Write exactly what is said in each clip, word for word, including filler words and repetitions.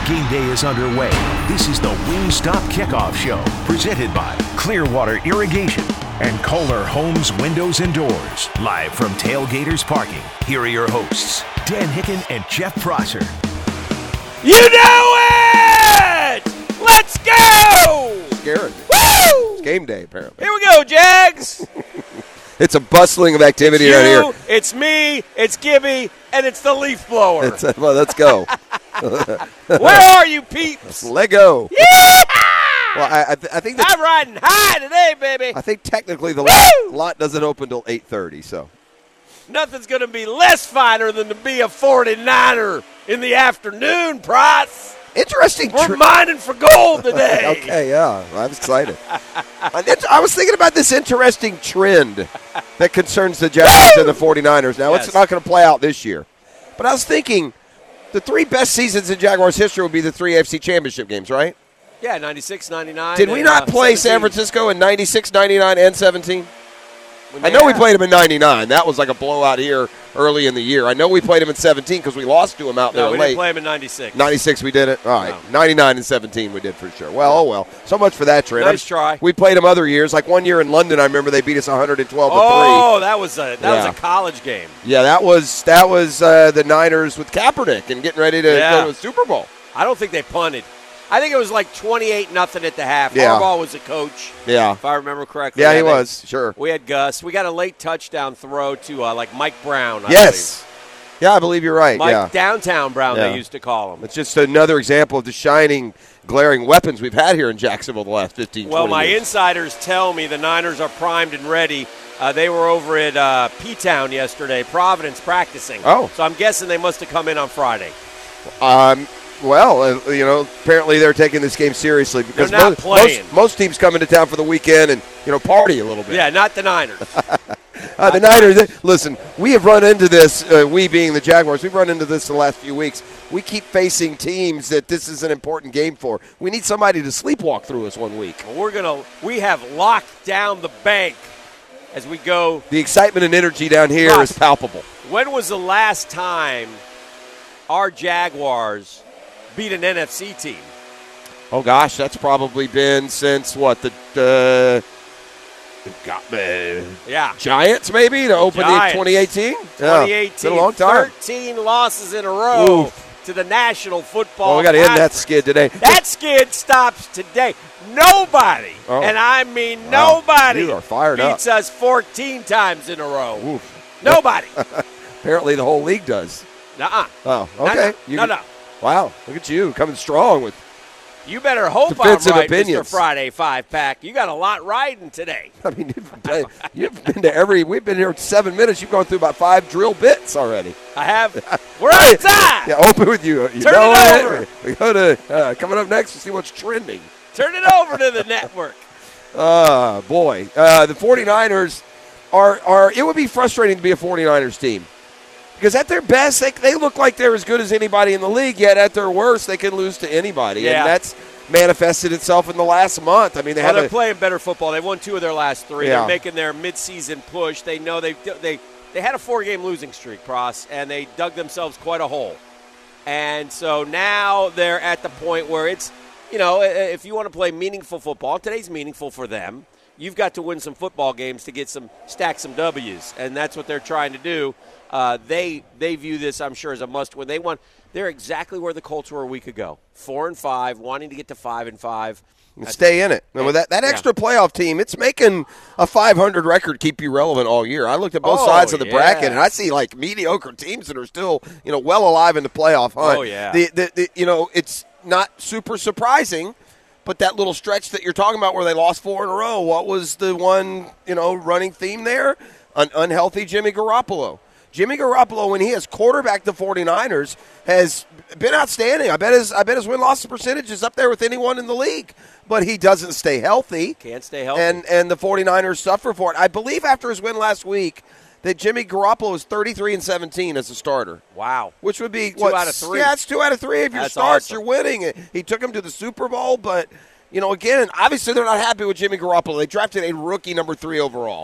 Game day is underway. This is the Wingstop Kickoff Show, presented by Clearwater Irrigation and Kohler Homes Windows and Doors. Live from Tailgaters Parking, here are your hosts, Dan Hicken and Jeff Prosser. You know it! Let's go! Scaring me. Woo! It's game day, apparently. Here we go, Jags. It's a bustling of activity it's right you, here. It's me, it's Gibby, and it's the leaf blower. It's, uh, well, let's go. Where are you, peeps? Let go. Yeah! Well, I, I, th- I think that's, I'm riding high today, baby. I think technically the Woo! lot, lot doesn't open till eight thirty, so. Nothing's going to be less finer than to be a forty-niner in the afternoon, Price. Interesting. We're Tr- mining for gold today. okay, yeah. I'm excited. I was thinking about this interesting trend that concerns the Jags and the forty-niners. Now, Yes. it's not going to play out this year. But I was thinking the three best seasons in Jaguars history would be the three A F C championship games, right? Yeah, ninety-six, ninety-nine. Did we and, not uh, play seventeen. San Francisco in ninety-six, ninety-nine, and seventeen? We I may know we have. played them in ninety-nine. That was like a blowout here early in the year. I know we played them in seventeen because we lost to them out No, there we late. didn't play him in ninety-six. ninety-six we did it? All right. No. ninety-nine and seventeen we did for sure. Well, oh well. So much for that trend. Nice I'm- try. We played them other years. Like one year in London, I remember they beat us one hundred twelve to Oh, that was a that Yeah. was a college game. three. Yeah, that was that was uh, the Niners with Kaepernick and getting ready to Yeah. go to the Super Bowl. I don't think they punted. I think it was like twenty-eight nothing at the half. Yeah. Harbaugh was the coach, Yeah. if I remember correctly. Yeah, he they- was. Sure. We had Gus. We got a late touchdown throw to uh, like Mike Brown. I Yes. Yeah, I believe you're right. believe. yeah. Mike Downtown Brown, Yeah. they used to call him. It's just another example of the shining, glaring weapons we've had here in Jacksonville the last fifteen, Well, twenty my years. insiders tell me the Niners are primed and ready. Uh, they were over at uh, P-Town yesterday, Providence, practicing. Oh. So I'm guessing they must have come in on Friday. Um, well, uh, you know, apparently they're taking this game seriously because They're not most, playing. most, most teams come into town for the weekend and, you know, party a little bit. Yeah, not the Niners. Uh, the Niners, they, listen, we have run into this, uh, we being the Jaguars, we've run into this the last few weeks. We keep facing teams that this is an important game for. We need somebody to sleepwalk through us one week. We're gonna. We have locked down the bank as we go. The excitement and energy down here Ross. is palpable. When was the last time our Jaguars beat an N F C team? Oh, gosh, that's probably been since, what, the uh, got, uh, Yeah. Giants, maybe, to open Giants. the twenty eighteen? twenty eighteen. It's been a long time. thirteen losses in a row Oof. to the National Football Well, we got to end that Conference. skid today. That skid stops today. Nobody, Oh. and I mean Wow. nobody, You are fired up. beats us fourteen times in a row. Oof. Nobody. Apparently the whole league does. Nuh-uh. Oh, No, okay. no, You no, can- no. Wow, look at you coming strong with. You better hope Defensive I'm right, opinions. Mister Friday Five-Pack. You got a lot riding today. I mean, you've been, you've been to every. We've been here seven minutes. You've gone through about five drill bits already. I have. We're outside. Yeah, open with you. you Turn know it what? over. We go to uh, coming up next to see what's trending. Turn it over to the network. Uh, boy, uh, the forty-niners are are. It would be frustrating to be a forty-niners team because at their best, they they look like they're as good as anybody in the league. Yet at their worst, they can lose to anybody, Yeah. and that's manifested itself in the last month. I mean, they Well, had they're a, playing better football. They won two of their last three. Yeah. They're making their midseason push. They know they they they had a four-game losing streak, Pross, and they dug themselves quite a hole. And so now they're at the point where it's, you know, if you want to play meaningful football, today's meaningful for them. You've got to win some football games to get some stack some W's, and that's what they're trying to do. Uh, they they view this, I'm sure, as a must-win. They want they're exactly where the Colts were a week ago, four and five, wanting to get to five and five. stay in it. And with that, that extra Yeah. playoff team, it's making a five hundred record keep you relevant all year. I looked at both Oh, sides of the yeah. bracket, and I see like mediocre teams that are still, you know, well alive in the playoff hunt. Oh, yeah. The, the, the, you know, it's not super surprising, but that little stretch that you're talking about where they lost four in a row, what was the one, you know, running theme there? An unhealthy Jimmy Garoppolo. Jimmy Garoppolo, when he has quarterbacked the forty-niners, has been outstanding. I bet his I bet his win-loss percentage is up there with anyone in the league. But he doesn't stay healthy. Can't stay healthy. And and the forty-niners suffer for it. I believe after his win last week that Jimmy Garoppolo is thirty-three and seventeen as a starter. Wow. Which would be Two what, out of three. Yeah, it's two out of three. If your That's starts, awesome. you're winning. He took him to the Super Bowl, but you know, again, obviously they're not happy with Jimmy Garoppolo. They drafted a rookie number three overall.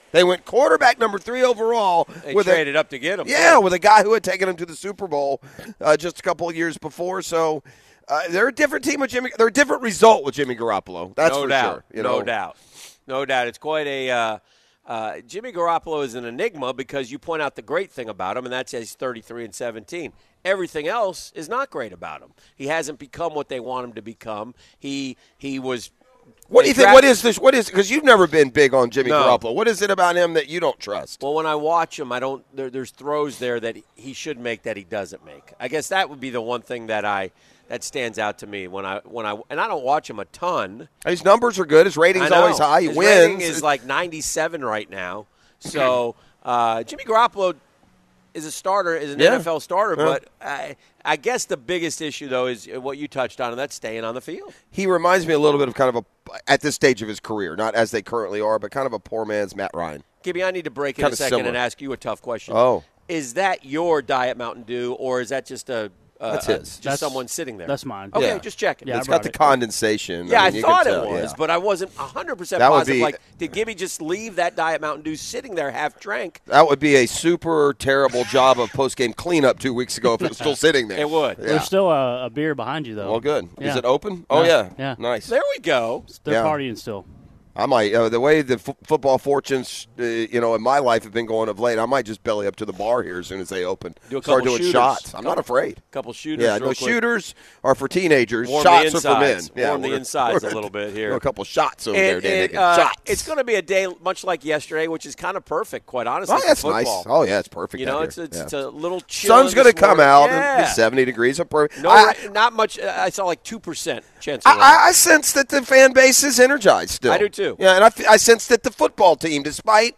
They went quarterback number three overall. They with traded a, up to get him. Yeah, with a guy who had taken him to the Super Bowl uh, just a couple of years before. So uh, they're a different team with Jimmy. They're a different result with Jimmy Garoppolo. That's no for doubt. sure. You no know? doubt. No doubt. It's quite a uh, uh, – Jimmy Garoppolo is an enigma because you point out the great thing about him, and that's he's thirty-three and seventeen. Everything else is not great about him. He hasn't become what they want him to become. He he was – What do you think? What is this? What is – because you've never been big on Jimmy No. Garoppolo. What is it about him that you don't trust? Well, when I watch him, I don't there, – there's throws there that he should make that he doesn't make. I guess that would be the one thing that I – that stands out to me when I when I and I don't watch him a ton. His numbers are good. His rating's I know. always high. He His wins. rating is like ninety-seven right now. So uh, Jimmy Garoppolo is a starter, is an Yeah. N F L starter. Yeah. But I, I guess the biggest issue though is what you touched on, and that's staying on the field. He reminds me a little bit of kind of a at this stage of his career, not as they currently are, but kind of a poor man's Matt Ryan. Gibby, I need to break in Kinda a second similar. and ask you a tough question. Oh. Is that your Diet Mountain Dew, or is that just a uh, That's a- his. just That's- someone sitting there? that's mine. Okay, Yeah. just checking. Yeah, I It's got brought the it. condensation. Yeah, I, mean, you thought can it tell, was, yeah. but I wasn't one hundred percent That would positive. be- Like, did Gibby just leave that Diet Mountain Dew sitting there half drank? That would be a super terrible job of post-game cleanup two weeks ago if it was still sitting there. It would. Yeah. There's still a, a beer behind you, though. Well, good. Yeah. Is it open? Oh, yeah. Yeah. Nice. There we go. They're Yeah. partying still. I might, uh, the way the f- football fortunes, uh, you know, in my life have been going of late, I might just belly up to the bar here as soon as they open. Do a Start couple doing shooters. shots. I'm not Couple- afraid. Couple shooters. Yeah, real no quick. shooters are for teenagers. Warm shots the are for men. insides. Yeah, Warm the we're- insides we're- a little bit here. A couple shots over It- there, Dan it, Higgins. uh, shots. It's going to be a day much like yesterday, which is kind of perfect, quite honestly. Oh, for that's nice. football. Oh, yeah, it's perfect. You out know, here. it's it's, Yeah. it's a little chill. Sun's going going to come out. Yeah. And it's seventy degrees. Of perfect. No, I, ra- not much. uh, I saw like two percent chance. Of rain. I, I sense that the fan base is energized still. I do too. Yeah, and I, f- I sense that the football team, despite,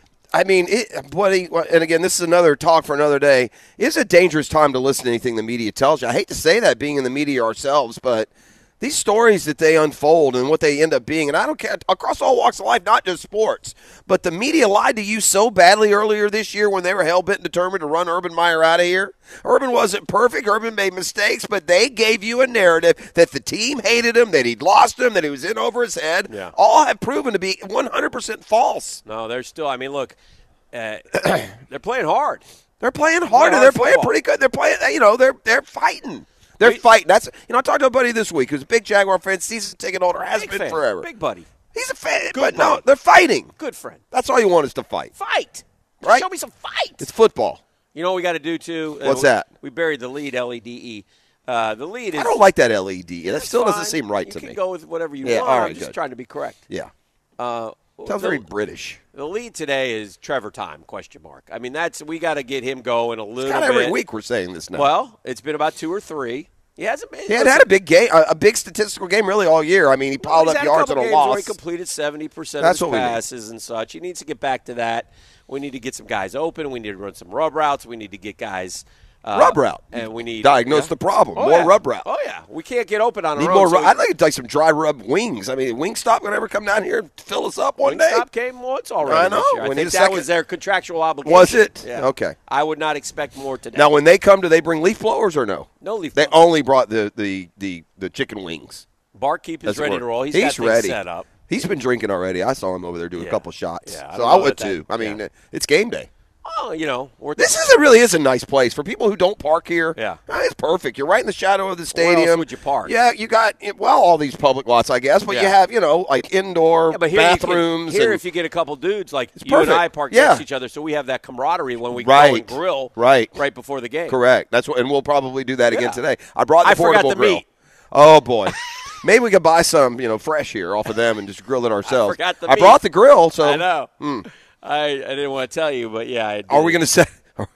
I mean, it, what he, and again, this is another talk for another day, it's a dangerous time to listen to anything the media tells you. I hate to say that being in the media ourselves, but these stories that they unfold and what they end up being, and I don't care, across all walks of life, not just sports, but the media lied to you so badly earlier this year when they were hell-bent and determined to run Urban Meyer out of here. Urban wasn't perfect. Urban made mistakes, but they gave you a narrative that the team hated him, that he'd lost him, that he was in over his head. Yeah. All have proven to be one hundred percent false. No, they're still. I mean, look, uh, they're playing hard. They're playing hard, hard and they're playing football. pretty good. They're playing, you know, they're they're fighting. They're We- fighting. That's you know, I talked to a buddy this week who's a big Jaguar fan, season ticket holder, has Big been fan. forever. Big buddy. He's a fan, Good but no, buddy. they're fighting. Good friend. That's all you want is to fight. Fight. Just Right? Show me some fight. It's football. You know what we got to do too? Uh, What's we- that? We buried the lead. L E D E. Uh, the lead is. I don't like that L E D. That it's still doesn't fine. seem right you to can me. Go with whatever you Yeah, want. all right, I'm just good. trying to be correct. Yeah, Uh, sounds the, very British. the lead today is Trevor Time? Question mark. I mean, that's we got to get him going a little Not bit. every week we're saying this now. Well, it's been about two or three. He hasn't been. he had had a big game, a, a big statistical game, really all year. I mean, he piled He's up had yards a and couple a games where he loss. completed seventy percent That's of what we his need. passes and such. He needs to get back to that. We need to get some guys open. We need to run some rub routes. We need to get guys uh, Rub route. and we need Diagnose yeah. the problem. Oh, More yeah. rub route. Oh yeah, we can't get open on Need our more. own. Rub- so I'd like to like some dry rub wings. I mean, Wingstop would ever come down here and fill us up one day? Wingstop came once already. I know. This year. I We think need a that second- was their contractual obligation. Was it? Yeah. Okay. I would not expect more today. Now, when they come, do they bring leaf blowers or no? no leaf. They blower. only brought the the the, the chicken wings. Barkeep is As it ready were. to roll. He's, He's got things ready. set up. He's been drinking already. I saw him over there doing Yeah. a couple shots. Yeah, I so don't I know would that too. that- I mean, yeah. it's game day. Oh, you know, we're This is a, really is a nice place for people who don't park here. Yeah. uh, it's perfect. You're right in the shadow of the Where stadium. else would you park? Yeah, you got well all these public lots, I guess, but you Yeah. have you know like indoor Yeah, but here you bathrooms. can, here, and, if you get a couple dudes like you perfect. and I park Yeah. next to each other, so we have that camaraderie when we Right. go and grill Right. right before the game. correct. That's what, and we'll probably do that Yeah. again today. I brought the I forgot portable the grill. meat. Oh boy. Maybe we could buy some, you know, fresh here off of them and just grill it ourselves. forgot the I meat. brought the grill, so I know. I, I didn't want to tell you, but yeah. I did. are we going to set?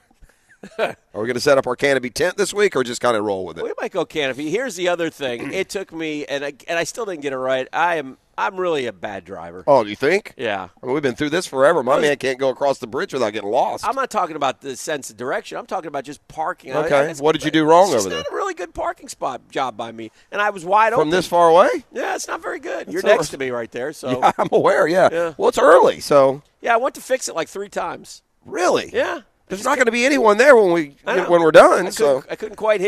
Are we going to set up our canopy tent this week, or just kind of roll with it? We might go canopy. Here's the other thing. It took me, and I, and I still didn't get it right. I am I'm really a bad driver. Oh, do you think? Yeah. I mean, we've been through this forever. My was- man can't go across the bridge without getting lost. I'm not talking about the sense of direction. I'm talking about just parking. Okay. It's- What did you do wrong it's just over there? Not a really good parking spot job by me, and I was wide From open. this far away? Yeah, it's not very good. You're It's next a- to me right there, so Yeah, I'm aware. Yeah. Yeah. Well, it's early, so yeah. I went to fix it like three times. really, Yeah. there's not going to be anyone there when we I know. when we're done. I So couldn't, I couldn't quite hit it.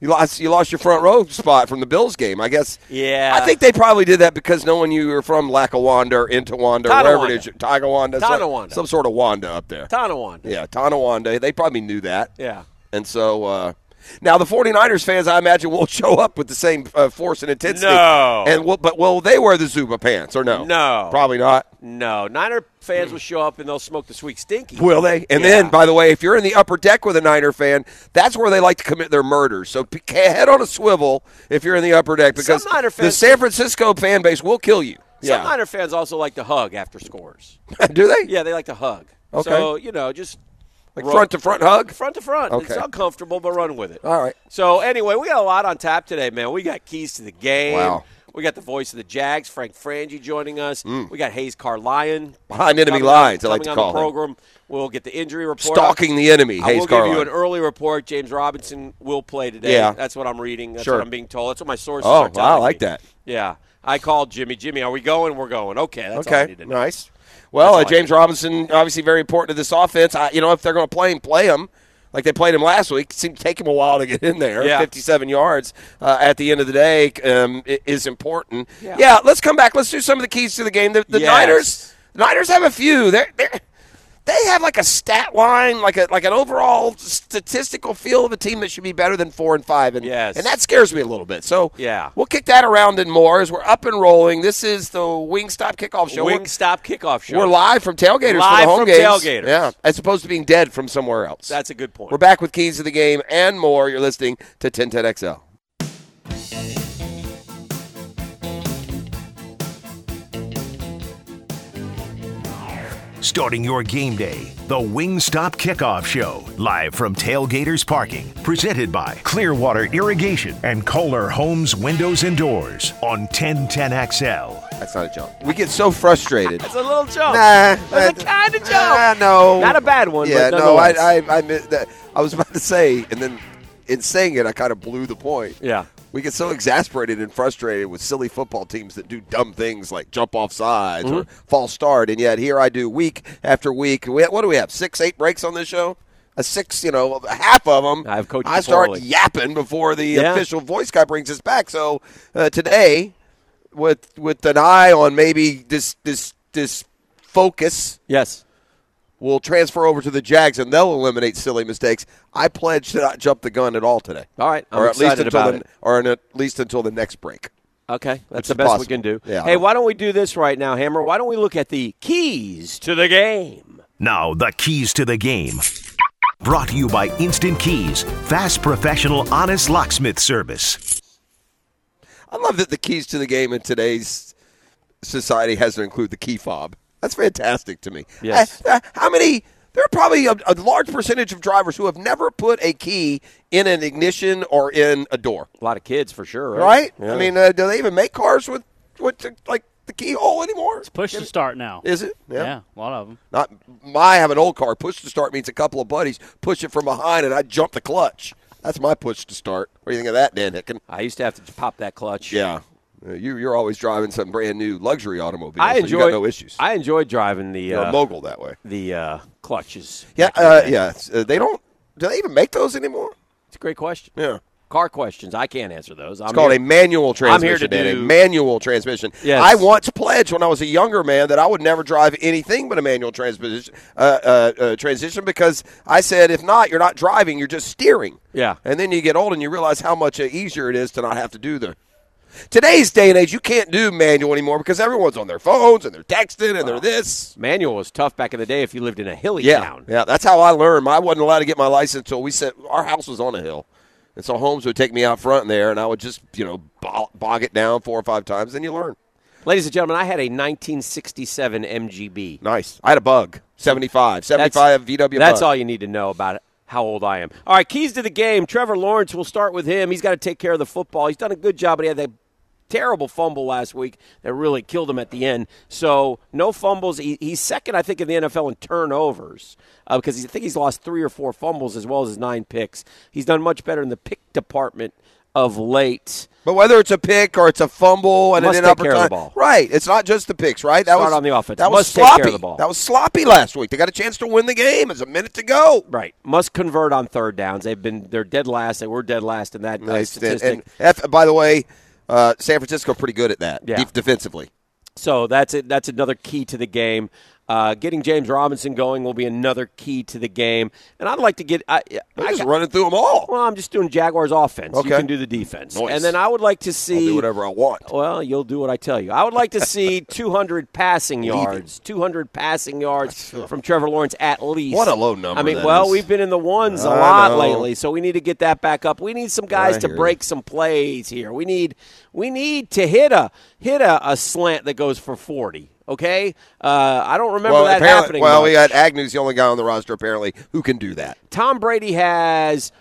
You lost you lost your front row spot from the Bills game, I guess. Yeah. I think they probably did that because no one you were from Lackawanna or into Wanda, wherever it is. Tigawanda. Tonawanda. Some sort of Wanda up there. Tonawanda. Yeah, Tonawanda. They probably knew that. Yeah. And so uh, now the 49ers fans, I imagine, will show up with the same uh, force and intensity. No. And will, but will they wear the Zuba pants or no? No. Probably not. No. Niner fans will show up and they'll smoke the sweet stinky. Will they? And Yeah. then, by the way, if you're in the upper deck with a Niner fan, that's where they like to commit their murders. So p- head on a swivel if you're in the upper deck because Some Niner the fans- San Francisco fan base will kill you. Some Yeah. Niner fans also like to hug after scores. Do they? Yeah, they like to hug. Okay. So, you know, just Like run- front to front hug? front to front. Okay. It's uncomfortable, but run with it. All right. So, anyway, we got a lot on tap today, man. We got keys to the game. Wow. We got the voice of the Jags, Frank Frangie, joining us. We got Hayes Carlion. Behind enemy coming lines, I on, like to coming call on the him. program. We'll get the injury report. Stalking the enemy, I Hayes will give you Carline. an early report. James Robinson will play today. Yeah. That's what I'm reading. That's Sure. what I'm being told. That's what my sources Oh, are telling I like me. that. Yeah. I called Jimmy. Jimmy, are we going? We're going. Okay, that's all I Okay, need to know. nice. Well, That's uh, all I James Robinson, obviously very important to this offense. I, you know, if they're going to play him, play him. Like they played him last week. It seemed to take him a while to get in there. Yeah. fifty-seven yards uh, at the end of the day um, is important. Yeah. Yeah, let's come back. Let's do some of the keys to the game. The, the Yes. Niners the Niners have a few. They're, they're, they have like a stat line, like a like an overall statistical feel of a team that should be better than four and five. And, Yes. and that scares me a little bit. So Yeah. we'll kick that around and more as we're up and rolling. This is the Wingstop Kickoff Show. Wing Stop Kickoff Show. We're live from Tailgaters Live for the home from games. Tailgaters. Yeah, as opposed to being dead from somewhere else. That's a good point. We're back with keys to the game and more. You're listening to ten ten X L. Starting your game day, the Wingstop Kickoff Show, live from Tailgaters Parking, presented by Clearwater Irrigation and Kohler Homes Windows and Doors on ten ten X L. That's not a jump. We get so frustrated. That's a little jump. Nah, That's a kind of jump. Nah, no, Not a bad one. Yeah, but no, I, nonetheless. I, I, mi- that- I was about to say, and then in saying it, I kind of blew the point. Yeah. We get so exasperated and frustrated with silly football teams that do dumb things like jump off sides or Mm-hmm. false start, and yet here I do week after week. We, what do we have? Six, eight breaks on this show? A six, you know, half of them. I have Coach I start Capoli. yapping before the Yeah. official voice guy brings us back. So uh, today, with with an eye on maybe this this this focus. Yes. Will transfer over to the Jags, and they'll eliminate silly mistakes. I pledge to not jump the gun at all today. All right. I'm or at least excited until about the, it. or in at least until the next break. Okay. Which That's is the best possible. we can do. Yeah. Hey, why don't we do this right now, Hammer? Why don't we look at the keys to the game? Now, the keys to the game. Brought to you by Instant Keys, fast, professional, honest locksmith service. I love that the keys to the game in today's society has to include the key fob. That's fantastic to me. Yes. Uh, uh, how many? There are probably a, a large percentage of drivers who have never put a key in an ignition or in a door. A lot of kids, for sure, right? Right? Yeah. I mean, uh, do they even make cars with with the, like the keyhole anymore? Push to start now. Is it? Yeah, a lot of them. Not my. I have an old car. Push to start means a couple of buddies push it from behind, and I jump the clutch. That's my push to start. What do you think of that, Dan Hicken? I used to have to pop that clutch. Yeah, uh, you you're always driving some brand new luxury automobile. I so you enjoy. got no issues. I enjoyed driving the You're uh, a mogul that way. the uh, clutches. Yeah, back in the uh, day. yeah. Uh, they don't. Do they even make those anymore? It's a great question. Yeah. Car questions. I can't answer those. I'm It's called here- a manual I'm here to transmission. Dan, do- a manual transmission. Yes. I once pledged when I was a younger man that I would never drive anything but a manual transmission uh, uh, uh, transition because I said, if not, you're not driving, you're just steering. Yeah. And then you get old and you realize how much uh, easier it is to not have to do the. Today's day and age, you can't do manual anymore because everyone's on their phones and they're texting and they're this. Manual was tough back in the day if you lived in a hilly Yeah, town. yeah. That's how I learned. I wasn't allowed to get my license until we said our house was on a hill. And so Holmes would take me out front there, and I would just, you know, bo- bog it down four or five times, then you learn. Ladies and gentlemen, I had a nineteen sixty-seven M G B. Nice. I had a bug, seventy-five. seventy-five V W That's bug. all you need to know about how old I am. All right, keys to the game. Trevor Lawrence, we'll start with him. He's got to take care of the football. He's done a good job, but he had that terrible fumble last week that really killed him at the end. So no fumbles. He, he's second, I think, in the N F L in turnovers uh, because he's, I think he's lost three or four fumbles as well as his nine picks. He's done much better in the pick department of late. But whether it's a pick or it's a fumble and Must an take upper care of the time, ball. right? It's not just the picks, right? That Start was on the offense. That was Must take sloppy. care of the ball. That was sloppy last week. They got a chance to win the game. There's a minute to go. Right. Must convert on third downs. They've been they're dead last. They were dead last in that uh, Nice. statistic. And F, by the way, uh, San Francisco pretty good at that Yeah. def- defensively. So that's it. That's another key to the game. Uh, getting James Robinson going will be another key to the game. And I'd like to get I, They're I just got- running through them all. Well, I'm just doing Jaguars offense. Okay. You can do the defense. Nice. And then I would like to see I'll do whatever I want. Well, you'll do what I tell you. I would like to see two hundred passing yards, two hundred passing yards from Trevor Lawrence at least. What a low number I mean, that well, is. we've been in the ones a I lot know. lately, so we need to get that back up. We need some guys I to hear break you. some plays here. We need we need to hit a hit a, a slant that goes for forty. Okay, uh, I don't remember Well, that apparently- happening. well, much. we got Agnew's the only guy on the roster apparently who can do that. Tom Brady has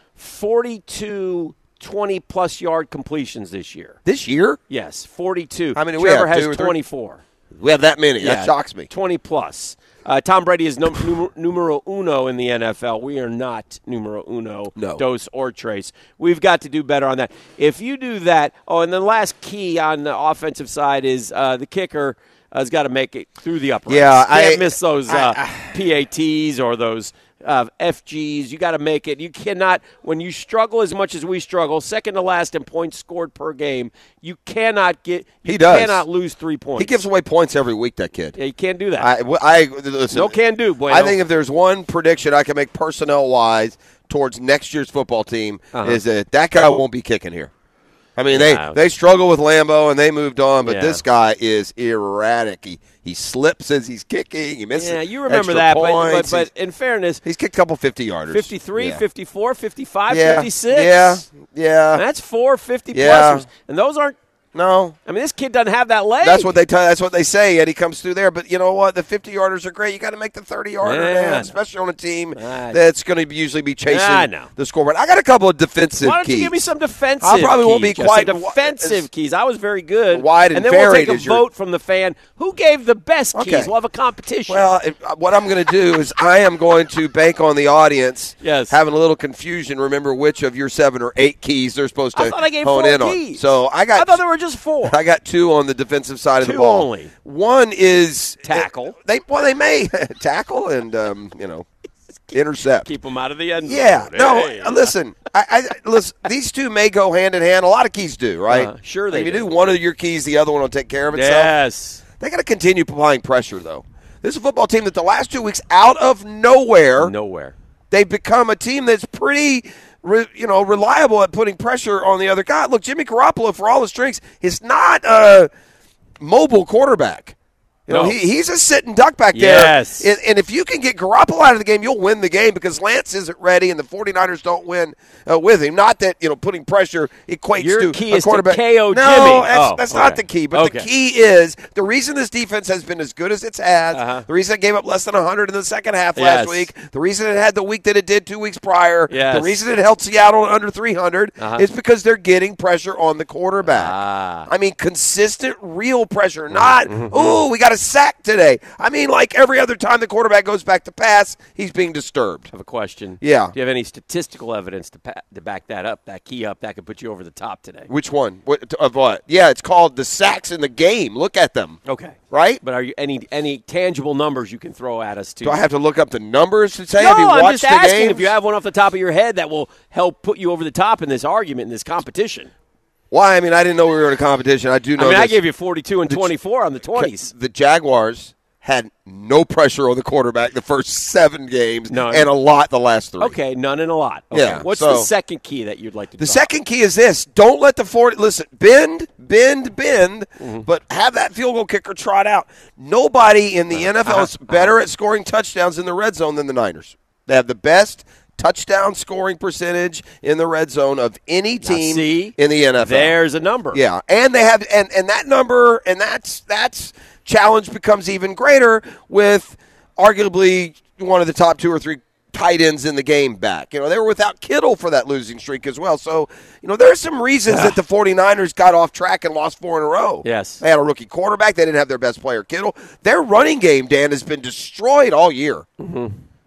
forty-two twenty-plus yard completions this year. This year, Yes, forty-two. How many we Trevor have, has two or three? twenty-four. we have that many. Yeah, That shocks me. twenty plus. Uh, Tom Brady is num- numer- numero uno in the N F L. We are not numero uno, No. dos or tres. We've got to do better on that. If you do that, oh, and the last key on the offensive side is uh, the kicker has got to make it through the uprights. Yeah, Can't I- miss those uh, I- P A Ts or those uh, F Gs. You got to make it. You cannot, when you struggle as much as we struggle, second to last in points scored per game, you cannot get. You He does. cannot lose three points. He gives away points every week, that kid. Yeah, you can't do that. I, I, listen, no can do. Bueno. I think if there's one prediction I can make personnel-wise towards next year's football team Uh-huh. is that that guy won't be kicking here. I mean, they, Wow. they struggle with Lambeau, and they moved on, but Yeah. this guy is erratic. He he slips as he's kicking. He misses Yeah, you remember extra that, but, but, points. but he's, in fairness, he's kicked a couple fifty-yarders. fifty-three, yeah. fifty-four, fifty-five, yeah. fifty-six. Yeah, yeah. That's four fifty Yeah. plusers. And those aren't, No, I mean, this kid doesn't have that leg. that's what they tell. That's what they say, and he comes through there. But you know what? The fifty-yarders are great. You got to make the thirty-yarder, Yeah, I man, know. especially on a team I- that's going to usually be chasing I know. the scoreboard. I got a couple of defensive Why don't keys. you give me some defensive I probably won't keys, be Jeff? quite Some defensive as keys. I was very good. wide and then we'll varied take a as your- vote from the fan. Who gave the best keys? Okay. We'll have a competition. Well, if, uh, what I'm going to do is I am going to bank on the audience Yes. having a little confusion. Remember which of your seven or eight keys they're supposed to I thought I gave hone four in keys. on. So I got I thought there were just four. I got two on the defensive side of the Two ball. only. One is Tackle. They well, they may tackle and um, you know intercept. Keep them out of the end zone. Yeah, no. Hey. uh, Listen, I, I listen. These two may go hand in hand. A lot of keys do, right? Uh, sure they If you do. do one of your keys, the other one will take care of itself. Yes. They got to continue applying pressure, though. This is a football team that the last two weeks, out of nowhere, Nowhere. they've become a team that's pretty, re, you know, reliable at putting pressure on the other guy. Look, Jimmy Garoppolo, for all his strengths, is not a mobile quarterback. You know, No. he, he's a sitting duck back Yes. there. And, and if you can get Garoppolo out of the game, you'll win the game because Lance isn't ready and the 49ers don't win uh, with him. Not that, you know, putting pressure equates Your to key a is to quarterback. K O no, Jimmy. that's, Oh, that's okay. not the key. But Okay. the key is the reason this defense has been as good as it's had, Uh-huh. the reason it gave up less than one hundred in the second half Yes. last week, the reason it had the week that it did two weeks prior, Yes. the reason it held Seattle under three hundred Uh-huh. is because they're getting pressure on the quarterback. Ah. I mean, consistent, real pressure, not, ooh, we got a sack today. I mean, like every other time the quarterback goes back to pass, he's being disturbed. I have a question. Yeah. Do you have any statistical evidence to pa- to back that up, that key up, that could put you over the top today? Which one? What, of what? Yeah, it's called the sacks in the game. Look at them. Okay. Right? But are you any any tangible numbers you can throw at us too? Do I have to look up the numbers to say? No, have you I'm watched just the asking games? if you have one off the top of your head that will help put you over the top in this argument, in this competition. Why? I mean, I didn't know we were in a competition. I do know I mean, I this. gave you forty-two and twenty-four on the twenties. The Jaguars had no pressure on the quarterback the first seven games None. and a lot the last three. Okay, none and a lot. Okay. Yeah, What's so- the second key that you'd like to The drop? second key is this. Don't let the forty listen, bend, bend, bend, Mm-hmm. but have that field goal kicker trot out. Nobody in the N F L Uh-huh. is better at scoring touchdowns in the red zone than the Niners. They have the best touchdown scoring percentage in the red zone of any team see, in the N F L. There's a number. Yeah, and they have and, and that number and that's that's challenge becomes even greater with arguably one of the top two or three tight ends in the game back. You know, they were without Kittle for that losing streak as well. So, you know, there are some reasons that the 49ers got off track and lost four in a row. Yes. They had a rookie quarterback. They didn't have their best player, Kittle. Their running game, Dan, has been destroyed all year. Mm-hmm.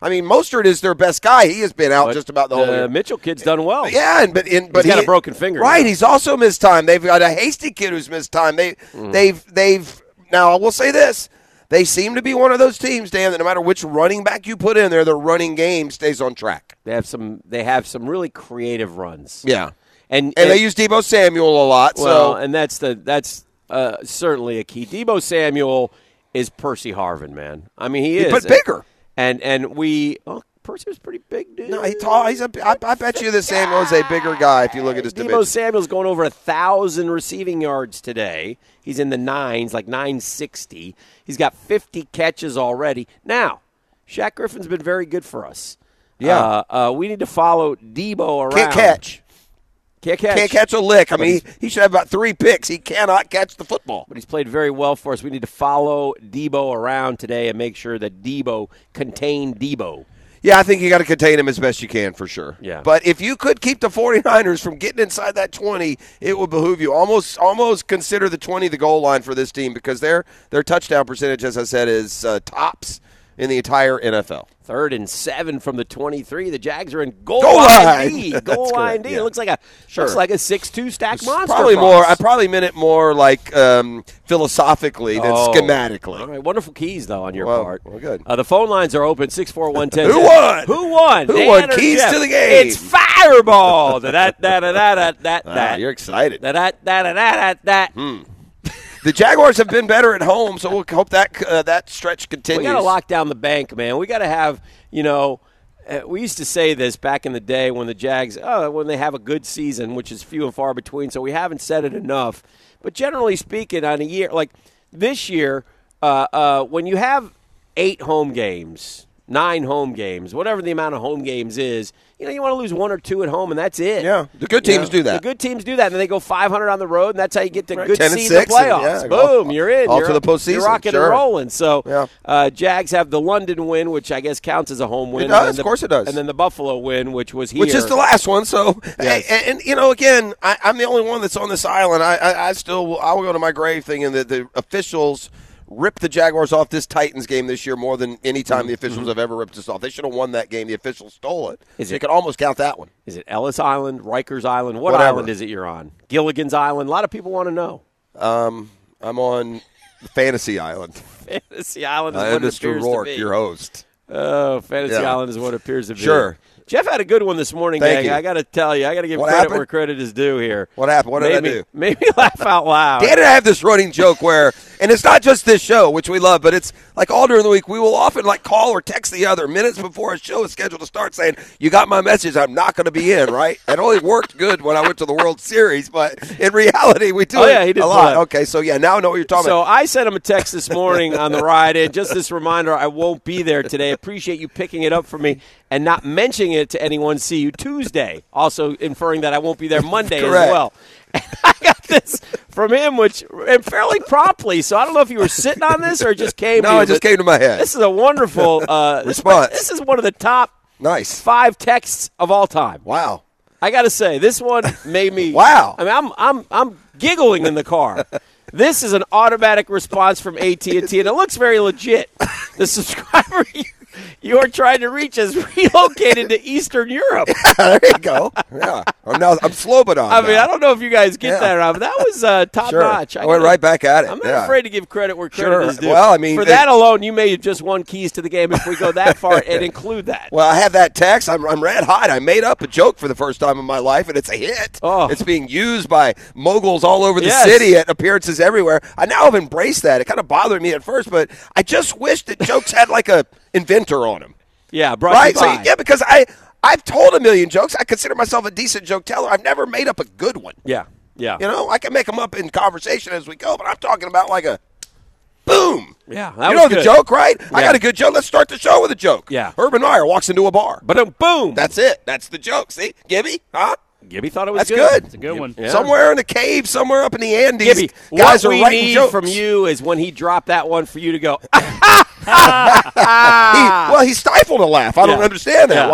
I mean, Mostert is their best guy. He has been out But just about the whole the year. Mitchell kid's done well. Yeah, and but in, but he's got he, a broken finger. Right, now. he's also missed time. They've got a hasty kid who's missed time. They Mm. they've they've now I will say this. They seem to be one of those teams, Dan, that no matter which running back you put in there, their running game stays on track. They have some. They have some really creative runs. Yeah, and and, and they use Deebo Samuel a lot. well, so and that's the that's uh, certainly a key. Deebo Samuel is Percy Harvin, man. I mean, he is, but bigger. And and we. Oh, Percy was pretty big, dude. No, he tall. He's a. I, I bet you that Samuel's a bigger guy if you look at his Deebo dimensions. Samuel's going over a thousand receiving yards today. He's in the nines, like nine sixty. He's got fifty catches already. Now, Shaq Griffin's been very good for us. Yeah, uh, uh, we need to follow Deebo around. Can't catch. Can't catch. Can't catch a lick. I mean, he, he should have about three picks. He cannot catch the football. But he's played very well for us. We need to follow Deebo around today and make sure that Deebo contain Deebo. Yeah, I think you got to contain him as best you can for sure. Yeah. But if you could keep the 49ers from getting inside that twenty, it would behoove you. Almost almost consider the twenty the goal line for this team because their their touchdown percentage, as I said, is uh, tops in the entire N F L. Third and seven from the twenty-three. The Jags are in goal, Goal line, line. D. That's Goal line correct, D. yeah. It looks like a Sure. looks like a six two stack monster. Probably for more. us. I probably meant it more like um, philosophically than Oh. schematically. All right, wonderful keys though on your Well, part. well, good. Uh, the phone lines are open. Six four one ten. Who won? Who won? Who Dan won? or Keys Jeff? to the game. It's Fireball. Da da da da da da da Ah, da. you're excited. Da da da da da da da. The Jaguars have been better at home, so we'll hope that uh, that stretch continues. We got to lock down the bank, man. We got to have, you know, uh, we used to say this back in the day when the Jags, oh, when they have a good season, which is few and far between, so we haven't said it enough. But generally speaking, on a year, like this year, uh, uh, when you have eight home games, nine home games, whatever the amount of home games is, you know, you want to lose one or two at home, and that's it. Yeah, the good teams do that. The good teams do that, and then they go five hundred on the road, and that's how you get the Right, good ten and seed in the six, and, playoffs. yeah, Boom, all- you're in. all you're, to the postseason, You're rocking sure. and rolling. So Yeah. uh, Jags have the London win, which I guess counts as a home win. It does, and then the- of course it does. And then the Buffalo win, which was here. Which is the last one. So, Yes. and, and, you know, again, I, I'm the only one that's on this island. I, I, I still, will, I will go to my grave thinking that the officials ripped the Jaguars off this Titans game this year more than any time the officials have ever ripped us off. They should have won that game. The officials stole it. Is they it- could almost count that one. Is it Ellis Island, Rikers Island? What Whatever. island is it you're on? Gilligan's Island? A lot of people want to know. Um, I'm on Fantasy Island. Fantasy Island is I what am it Mister appears Rourke, to be. your host. Oh, Fantasy Yeah. Island is what it appears to be. Sure. Jeff had a good one this morning, Thank gang. you. I got to tell you, I got to give What credit happened? where credit is due here. What happened? What did made I me, do? Made me laugh out loud. Dan and I have this running joke where, and it's not just this show, which we love, but it's like all during the week, we will often like call or text the other minutes before a show is scheduled to start saying, you got my message, I'm not going to be in, right? It only worked good when I went to the World Series, but in reality, we do Oh, it yeah, he did a pull lot. that. Okay, so yeah, now I know what you're talking So about. I sent him a text this morning on the ride in. Just this reminder, I won't be there today. Appreciate you picking it up for me and not mentioning it to anyone. See you Tuesday. Also inferring that I won't be there Monday as Correct. well. And I got this from him, which and fairly promptly. So I don't know if you were sitting on this or it just came. No, to you, it just but came to my head. This is a wonderful uh, Response. This is one of the top Nice. five texts of all time. Wow. I got to say, this one made me. Wow. I mean, I'm I'm I'm giggling in the car. This is an automatic response from A T and T, and it looks very legit. The subscriber you, you are trying to reach is relocated to Eastern Europe. There you go. Yeah. I'm, now, I'm slow but on I mean, now. I don't know if you guys get Yeah. that or not, but that was uh, top Sure. notch. I went right back at it. I'm not Yeah. afraid to give credit where credit Sure. is due. Well, I mean, for it- that alone, you may have just won keys to the game if we go that far and include that. Well, I have that text. I'm, I'm red hot. I made up a joke for the first time in my life, and it's a hit. Oh. It's being used by moguls all over the Yes. city at appearances everywhere. I now have embraced that. It kind of bothered me at first, but I just wish that jokes had like a inventor on them. Yeah, brought Right? you So, by. yeah, because I, I've told a million jokes. I consider myself a decent joke teller. I've never made up a good one. yeah, yeah. You know, I can make them up in conversation as we go, but I'm talking about like a boom. Yeah, that you was know the good. joke, right? I Yeah. got a good joke. Let's start the show with a joke. Yeah. Urban Meyer walks into a bar. But um, boom. That's it. That's the joke. See? Gibby? Huh? Gibby thought it was That's good. good. It's a good one. Yeah. Somewhere in a cave, somewhere up in the Andes, Gibby, guys what are we writing need jokes. from you is when he dropped that one for you to go, He, well, he stifled a laugh. I don't Yeah. understand that. Yeah. Why not?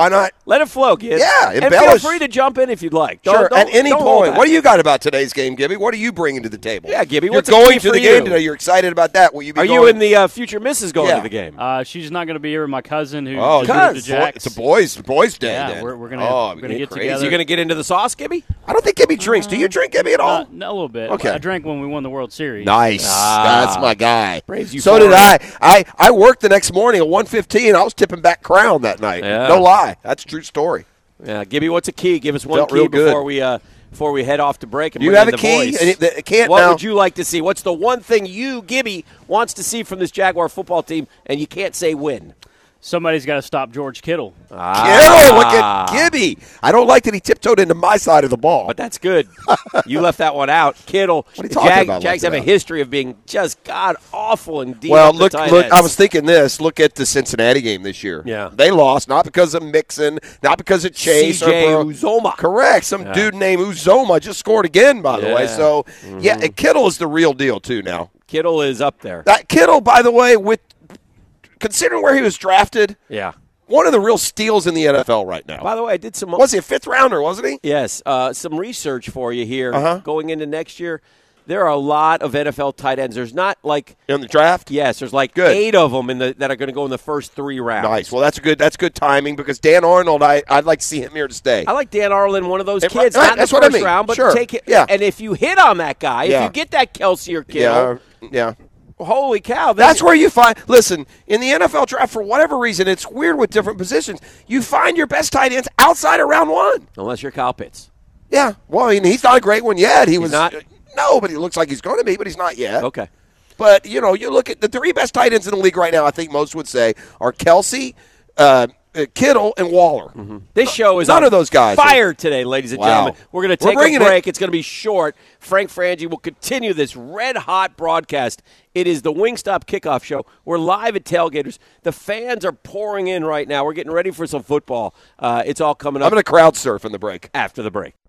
Let it flow, kids. Yeah, and embellish. feel free to jump in if you'd like. Don't, Sure, don't, at any don't hold point. back. What do you got about today's game, Gibby? What are you bringing to the table? Yeah, Gibby, You're what's a going key to for the game you? today. You're excited about that. Will you be Are going? you and the uh, future missus going Yeah. to the game? Uh, she's not going to be here with my cousin who Oh, just moved cuz. to Jack's. it's a boys boys day. Yeah, then. we're- we're gonna- oh, we're gonna you're get crazy. together. Is you going to get into the sauce, Gibby? I don't think Gibby drinks. Do you drink, Gibby, at all? Uh, no, a little bit. Okay. I drank when we won the World Series. Nice. Ah. That's my guy. Braves you So did for I. it. I. I worked the next morning at one fifteen. I was tipping back Crown that night. Yeah. No lie. That's a true story. Yeah, Gibby, what's a key? Give us one Felt key real good. before we uh, before we head off to break. And You bring have in a the key? voice. And it- it can't what now- would you like to see? What's the one thing you, Gibby, wants to see from this Jaguar football team, and you can't say win? Somebody's got to stop George Kittle. Kittle, look at Gibby. I don't like that he tiptoed into my side of the ball. But that's good. You left that one out. Kittle. What are you talking Jag- about, Jags left have it a out? history of being just god awful and deep. Well, up the look, tight look. ends. I was thinking this. Look at the Cincinnati game this year. Yeah. They lost not because of Mixon, not because of Chase C J or Burrow. Uzomah. Correct. Some Yeah. dude named Uzoma just scored again, by the way. Yeah. So, yeah, and Kittle is the real deal too now. Kittle is up there. That Kittle, by the way, with considering where he was drafted, Yeah. one of the real steals in the N F L right now. By the way, I did some. Was he a fifth rounder? Wasn't he? Yes, uh, some research for you here. Uh-huh. Going into next year, there are a lot of N F L tight ends. There's not like In the draft. yes, there's like Good. eight of them in the that are going to go in the first three rounds. Nice. Well, that's good. That's good timing because Dan Arnold, I, I'd like to see him here to stay. I like Dan Arlen, one of those It- kids. right, Not in that's the what I first mean. round, but Sure. take it. Yeah. And if you hit on that guy, Yeah. if you get that Kelsey or Kittle, yeah, yeah. holy cow! this That's is- where you find. Listen, in the N F L draft, for whatever reason, it's weird with different positions. You find your best tight ends outside of round one. unless you're Kyle Pitts. Yeah. Well, I mean, he's not a great one yet. He was not? No, but he looks like he's going to be, but he's not yet. Okay. But you know, you look at the three best tight ends in the league right now. I think most would say are Kelsey, uh, uh, Kittle, and Waller. This show is None on of those guys fire today, ladies and Wow. gentlemen. We're going to We're take a bringing it. break. It's going to be short. Frank Frangie will continue this red-hot broadcast. It is the Wingstop Kickoff Show. We're live at Tailgaters. The fans are pouring in right now. We're getting ready for some football. Uh, it's all coming up I'm going to crowd surf in the break. after the break.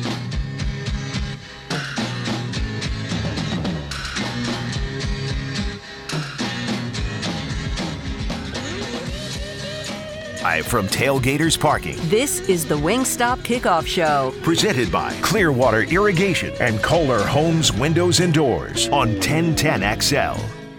Live from Tailgaters Parking. This is the Wingstop Kickoff Show. Presented by Clearwater Irrigation and Kohler Homes Windows and Doors on ten ten X L.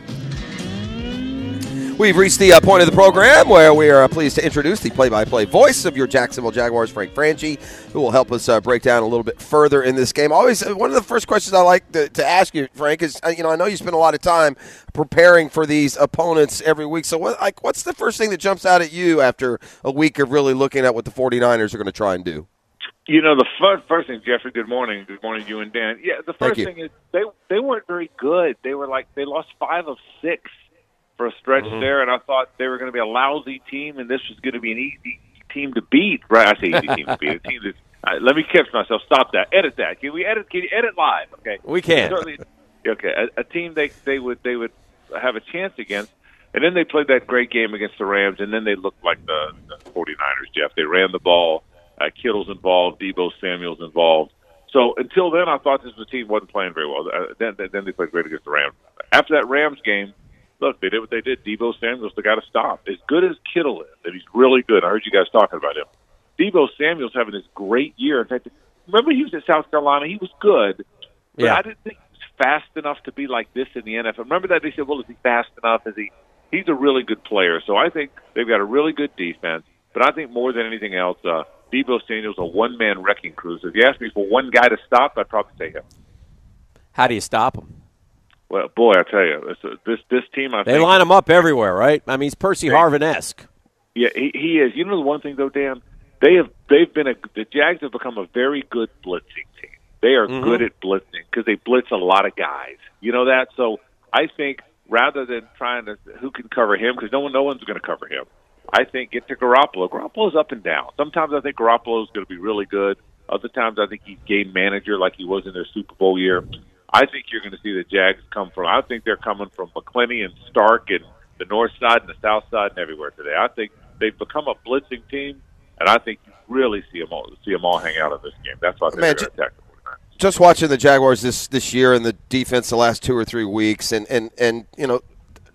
We've reached the uh, point of the program where we are uh, pleased to introduce the play-by-play voice of your Jacksonville Jaguars, Frank Frangie, who will help us uh, break down a little bit further in this game. Always, uh, one of the first questions I like to, to ask you, Frank, is uh, you know I know you spend a lot of time preparing for these opponents every week. So, what, like, what's the first thing that jumps out at you after a week of really looking at what the 49ers are going to try and do? You know, the first, first thing, Jeffrey, good morning. Good morning, you and Dan. Yeah, the Thank first you. thing is they they weren't very good. They were like, they lost five of six for a stretch Mm-hmm. there, and I thought they were going to be a lousy team, and this was going to be an easy team to beat. Right, I say easy team to beat. A team that, uh, let me catch myself. Stop that. Edit that. Can we edit? Can you edit live? Okay, We can. Certainly, okay, a, a team they they would they would have a chance against. And then they played that great game against the Rams, and then they looked like the, the 49ers, Jeff. They ran the ball. Uh, Kittle's involved. Debo Samuel's involved. So until then, I thought this was a team wasn't playing very well. Uh, then, then they played great against the Rams. After that Rams game, look, they did what they did. Debo Samuel's the guy to stop. As good as Kittle is, and he's really good. I heard you guys talking about him. Debo Samuel's having this great year. In fact, remember he was at South Carolina. He was good, but Yeah. I didn't think he was fast enough to be like this in the N F L. Remember that they said, well, is he fast enough? Is he? He's a really good player. So I think they've got a really good defense. But I think more than anything else, uh, Debo Samuel's a one-man wrecking crew. So if you ask me for one guy to stop, I'd probably say him. How do you stop them? Well, boy, I tell you, this this, this team, I They think, line him up everywhere, right? I mean, he's Percy Harvin-esque. yeah, he, he is. You know the one thing though, Dan, they have they've been a the Jags have become a very good blitzing team. They are Mm-hmm. good at blitzing because they blitz a lot of guys. You know that. So I think rather than trying to who can cover him, because no one no one's going to cover him. I think get to Garoppolo. Garoppolo's up and down. Sometimes I think Garoppolo's going to be really good. Other times I think he's game manager like he was in their Super Bowl year. I think you're going to see the Jags come from. I think they're coming from McClenny and Stark and the north side and the south side and everywhere today. I think they've become a blitzing team, and I think you really see them all see them all hang out in this game. That's why I think Man, they're going to attack the 49ers. Just watching the Jaguars this, this year and the defense the last two or three weeks, and, and, and you know,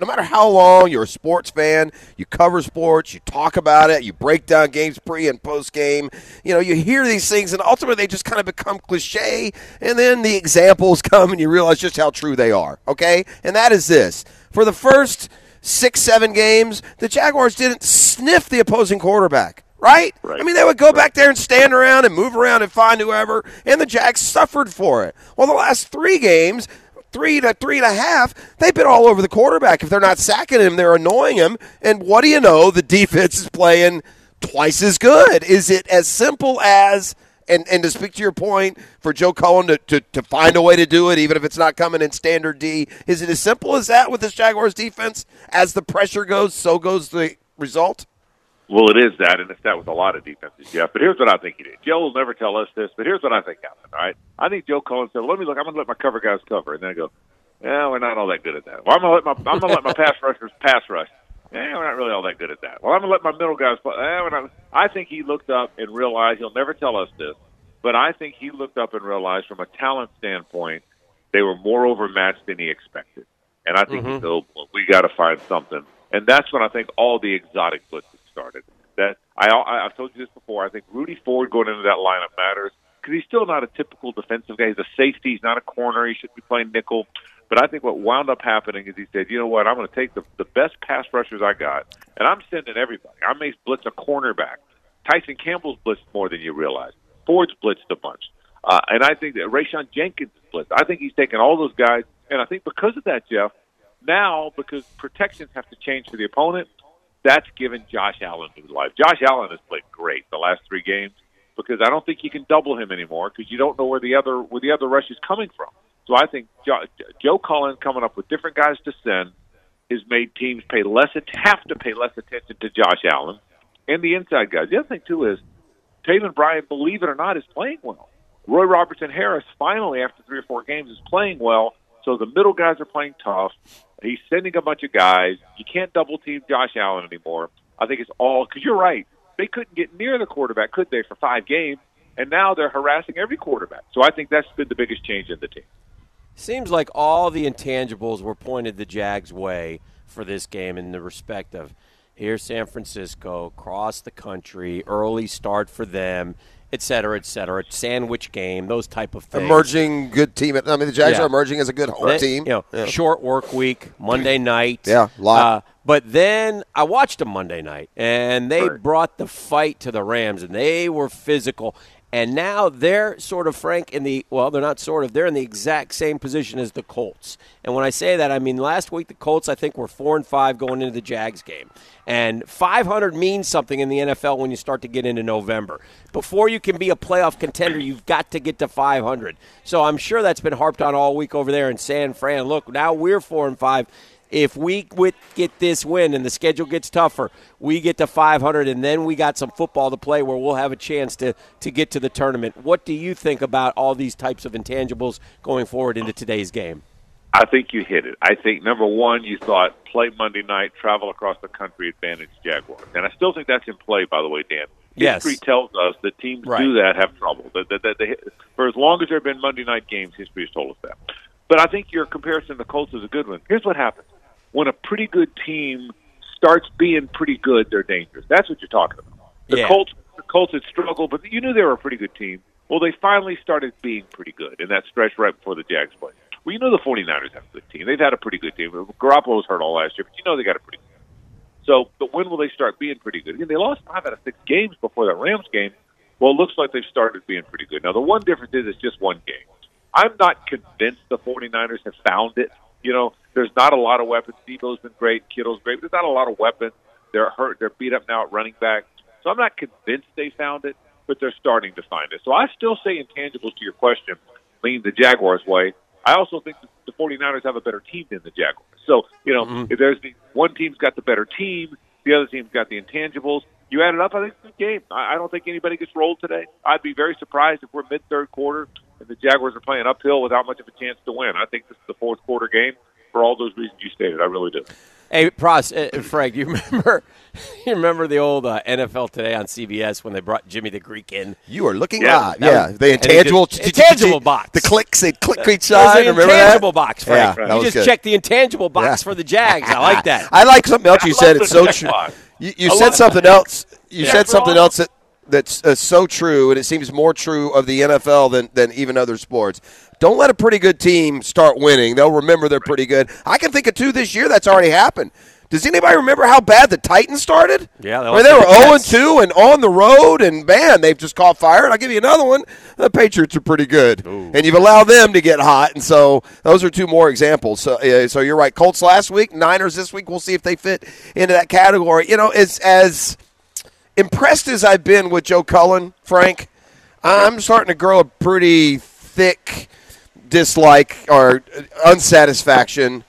no matter how long you're a sports fan, you cover sports, you talk about it, you break down games pre and post game. You know, you hear these things, and ultimately they just kind of become cliche. And then the examples come, and you realize just how true they are. Okay, and that is this: for the first six, seven games, the Jaguars didn't sniff the opposing quarterback. Right? Right? I mean, they would go back there and stand around and move around and find whoever, and the Jags suffered for it. Well, the last three games, three to three and a half, they've been all over the quarterback. If they're not sacking him, they're annoying him. And what do you know? The defense is playing twice as good. Is it as simple as, and, and to speak to your point, for Joe Cullen to, to, to find a way to do it, even if it's not coming in standard D, is it as simple as that with this Jaguars defense? As the pressure goes, so goes the result? Well, it is that, and it's that with a lot of defenses, Jeff. But here's what I think he did. Joe will never tell us this, but here's what I think happened, all right? I think Joe Cullen said, let me look, I'm going to let my cover guys cover. And then I go, yeah, we're not all that good at that. Well, I'm going to let my I'm going to let my pass rushers pass rush. Yeah, we're not really all that good at that. Well, I'm going to let my middle guys play. Eh, we're not. I think he looked up and realized, he'll never tell us this, but I think he looked up and realized from a talent standpoint, they were more overmatched than he expected. And I think mm-hmm. he said, oh, we got to find something. And that's when I think all the exotic blitzes started. That I, I, I've told you this before. I think Rudy Ford going into that lineup matters because he's still not a typical defensive guy. He's a safety. He's not a corner. He shouldn't be playing nickel. But I think what wound up happening is he said, you know what, I'm going to take the, the best pass rushers I got, and I'm sending everybody. I may blitz a cornerback. Tyson Campbell's blitzed more than you realize. Ford's blitzed a bunch. Uh, and I think that Rayshawn Jenkins is blitzed. I think he's taken all those guys. And I think because of that, Jeff, now because protections have to change for the opponent, that's given Josh Allen new life. Josh Allen has played great the last three games because I don't think you can double him anymore because you don't know where the other where the other rush is coming from. So I think jo- Joe Cullen coming up with different guys to send has made teams pay less have to pay less attention to Josh Allen and the inside guys. The other thing too is Taven Bryan, believe it or not, is playing well. Roy Robertson Harris finally after three or four games is playing well. So the middle guys are playing tough. He's sending a bunch of guys. You can't double-team Josh Allen anymore. I think it's all – because you're right. They couldn't get near the quarterback, could they, for five games? And now they're harassing every quarterback. So I think that's been the biggest change in the team. Seems like all the intangibles were pointed the Jags' way for this game in the respect of here's San Francisco, cross the country, early start for them, et cetera, et cetera, sandwich game, those type of things. Emerging good team. I mean, the Jags yeah. are emerging as a good home they, team. You know, yeah. Short work week, Monday night. Yeah, a lot. Uh, but then I watched them Monday night, and they right. brought the fight to the Rams, and they were physical. And now they're sort of, Frank, in the – well, they're not sort of. They're in the exact same position as the Colts. And when I say that, I mean last week the Colts, I think, were four and five going into the Jags game. And five hundred means something in the N F L when you start to get into November. Before you can be a playoff contender, you've got to get to five hundred. So I'm sure that's been harped on all week over there in San Fran. Look, now we're four and five. If we get this win and the schedule gets tougher, we get to five hundred, and then we got some football to play where we'll have a chance to, to get to the tournament. What do you think about all these types of intangibles going forward into today's game? I think you hit it. I think, number one, you thought play Monday night, travel across the country, advantage Jaguars. And I still think that's in play, by the way, Dan. Yes. History tells us that teams right. do that, have trouble. That, that, that they, for as long as there have been Monday night games, history has told us that. But I think your comparison to the Colts is a good one. Here's what happens. When a pretty good team starts being pretty good, they're dangerous. That's what you're talking about. The yeah. Colts the Colts had struggled, but you knew they were a pretty good team. Well, they finally started being pretty good in that stretch right before the Jags played. Well, you know the 49ers have a good team. They've had a pretty good team. Garoppolo was hurt all last year, but you know they got a pretty good team. So, but when will they start being pretty good? Again, they lost five out of six games before that Rams game. Well, it looks like they've started being pretty good. Now, the one difference is it's just one game. I'm not convinced the 49ers have found it. You know, there's not a lot of weapons. Debo's been great. Kittle's great. But there's not a lot of weapons. They're hurt. They're beat up now at running back. So I'm not convinced they found it, but they're starting to find it. So I still say intangibles to your question lean the Jaguars' way. I also think the 49ers have a better team than the Jaguars. So, you know, mm-hmm. if there's the one team's got the better team, the other team's got the intangibles. You add it up, I think it's a good game. I don't think anybody gets rolled today. I'd be very surprised if we're mid-third quarter and the Jaguars are playing uphill without much of a chance to win. I think this is the fourth quarter game, for all those reasons you stated. I really do. Hey, Pross, uh, Frank, you remember you remember the old uh, N F L Today on C B S when they brought Jimmy the Greek in? You are looking Yeah, live. that Yeah, was- the and he intangible, just- intangible box. The clicks, they click each It was side. the Remember intangible that? box, Frank. Yeah, that you was just good. checked the intangible box Yeah. for the Jags. I like that. I like something else you I said. love It's the so check true. box. You, you I said love something that. else. You Yeah, said for something all- else that that's uh, so true, and it seems more true of the N F L than, than even other sports. Don't let a pretty good team start winning. They'll remember they're pretty good. I can think of two this year that's already happened. Does anybody remember how bad the Titans started? Yeah, they Where they lost were to the oh and Jets. two and on the road, and man, they've just caught fire. And I'll give you another one. The Patriots are pretty good, and you've allowed them to get hot, and so those are two more examples. So, uh, so you're right. Colts last week, Niners this week. We'll see if they fit into that category. You know, as as impressed as I've been with Joe Cullen, Frank, I'm starting to grow a pretty thick dislike or unsatisfaction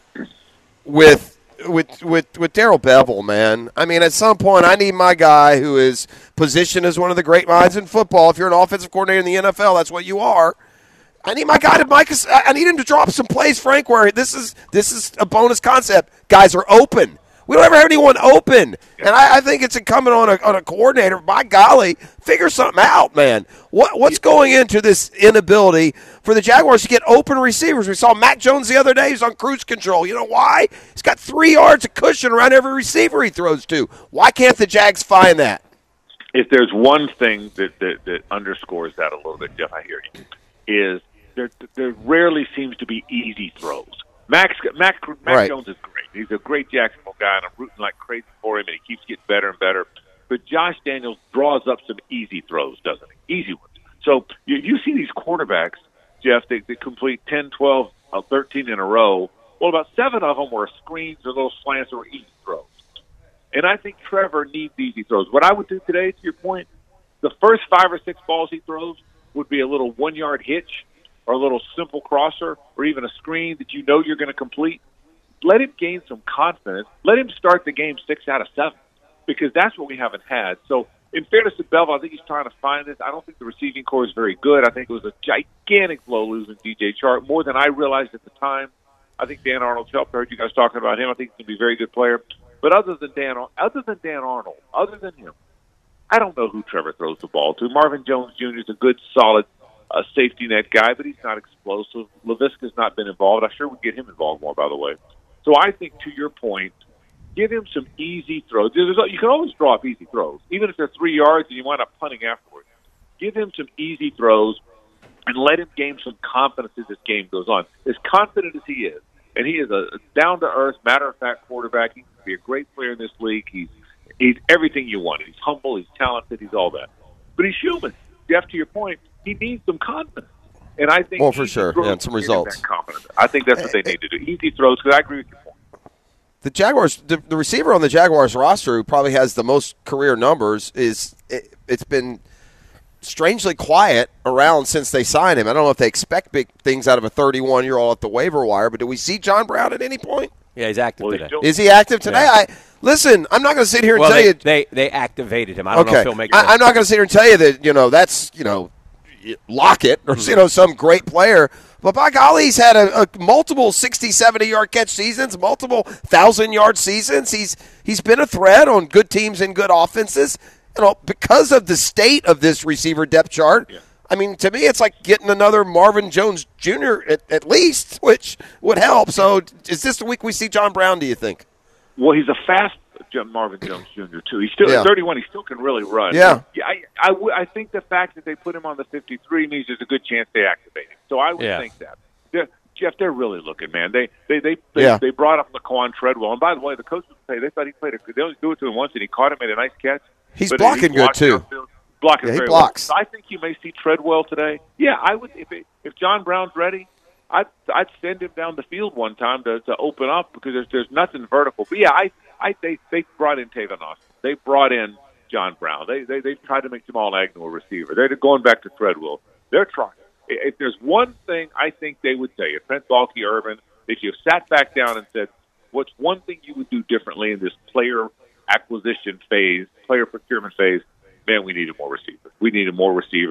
with with with with Darrell Bevell, man. I mean, at some point, I need my guy who is positioned as one of the great minds in football. If you're an offensive coordinator in the N F L, that's what you are. I need my guy to Mike. I need him to drop some plays, Frank, where this is this is a bonus concept. Guys are open. We don't ever have anyone open, and I, I think it's incumbent on a on a coordinator. By golly, figure something out, man. What what's going into this inability for the Jaguars to get open receivers? We saw Mac Jones the other day. He's on cruise control. You know why? He's got three yards of cushion around every receiver he throws to. Why can't the Jags find that? If there's one thing that, that, that underscores that a little bit, Jeff, I hear you, is there, there rarely seems to be easy throws. Max, Mac, Mac Right. Jones is great. He's a great Jacksonville guy, and I'm rooting like crazy for him, and he keeps getting better and better. But Josh Daniels draws up some easy throws, doesn't he? Easy ones. So you, you see these quarterbacks, Jeff, they, they complete ten, twelve, uh, thirteen in a row. Well, about seven of them were screens or little slants or easy throws. And I think Trevor needs easy throws. What I would do today, to your point, the first five or six balls he throws would be a little one-yard hitch or a little simple crosser or even a screen that you know you're going to complete. Let him gain some confidence. Let him start the game six out of seven because that's what we haven't had. So in fairness to Bevell, I think he's trying to find this. I don't think the receiving core is very good. I think it was a gigantic blow losing D J Chark, more than I realized at the time. I think Dan Arnold's helped. I heard you guys talking about him. I think he's going to be a very good player. But other than Dan, other than Dan Arnold, other than him, I don't know who Trevor throws the ball to. Marvin Jones Junior is a good, solid uh, safety net guy, but he's not explosive. Laviska's not been involved. I sure would get him involved more, by the way. So I think, to your point, give him some easy throws. There's, you can always draw up easy throws, even if they're three yards and you wind up punting afterwards. Give him some easy throws and let him gain some confidence as this game goes on. As confident as he is, and he is a down-to-earth, matter-of-fact quarterback. He can be a great player in this league. He's he's everything you want. He's humble. He's talented. He's all that. But he's human. Jeff, to your point, he needs some confidence. And I think Well, for easy sure. throws Yeah, some will give him results. that confidence. I think that's what they need to do. Easy throws, because I agree with your point. The Jaguars, the, the receiver on the Jaguars roster who probably has the most career numbers is it, it's been strangely quiet around since they signed him. I don't know if they expect big things out of a thirty-one-year-old at the waiver wire, but do we see John Brown at any point? Yeah, he's active Well, he's today. still- Is he active today? Yeah. I listen. I'm not going to sit here and well, tell they, you. they they activated him. I don't know Okay, if he'll make. I, I'm not going to sit here and tell you that you know that's you know Lockett or you know some great player. But by golly, he's had a, a multiple sixty, seventy-yard catch seasons, multiple thousand-yard seasons. He's he's been a threat on good teams and good offenses. You know, because of the state of this receiver depth chart. Yeah. I mean, to me, it's like getting another Marvin Jones Junior at, at least, which would help. So, is this the week we see John Brown? Do you think? Well, he's a fast Marvin Jones Junior too. He's still Yeah. at thirty-one. He still can really run. Yeah. yeah I, I, w- I think the fact that they put him on the fifty-three means there's a good chance they activate him. So I would Yeah. think that. They're, Jeff, they're really looking, man. They they they they, Yeah. they brought up Laquan Treadwell, and by the way, the coaches say they thought he played. A, they only do it to him once, and he caught him, made a nice catch. He's But blocking good, blocked too. downfield. Blocking Yeah, he very blocks. well. So I think you may see Treadwell today. Yeah, I would. If it, if John Brown's ready, I'd I'd send him down the field one time to, to open up because there's there's nothing vertical. But yeah, I I they they brought in Tavon Austin. They brought in John Brown. They they they tried to make Jamal Agnew a receiver. They're going back to Treadwell. They're trying. If there's one thing I think they would say, if Trent Baalke, Urban, if you sat back down and said, what's one thing you would do differently in this player acquisition phase, player procurement phase? Man, we needed more receivers. We needed more receivers.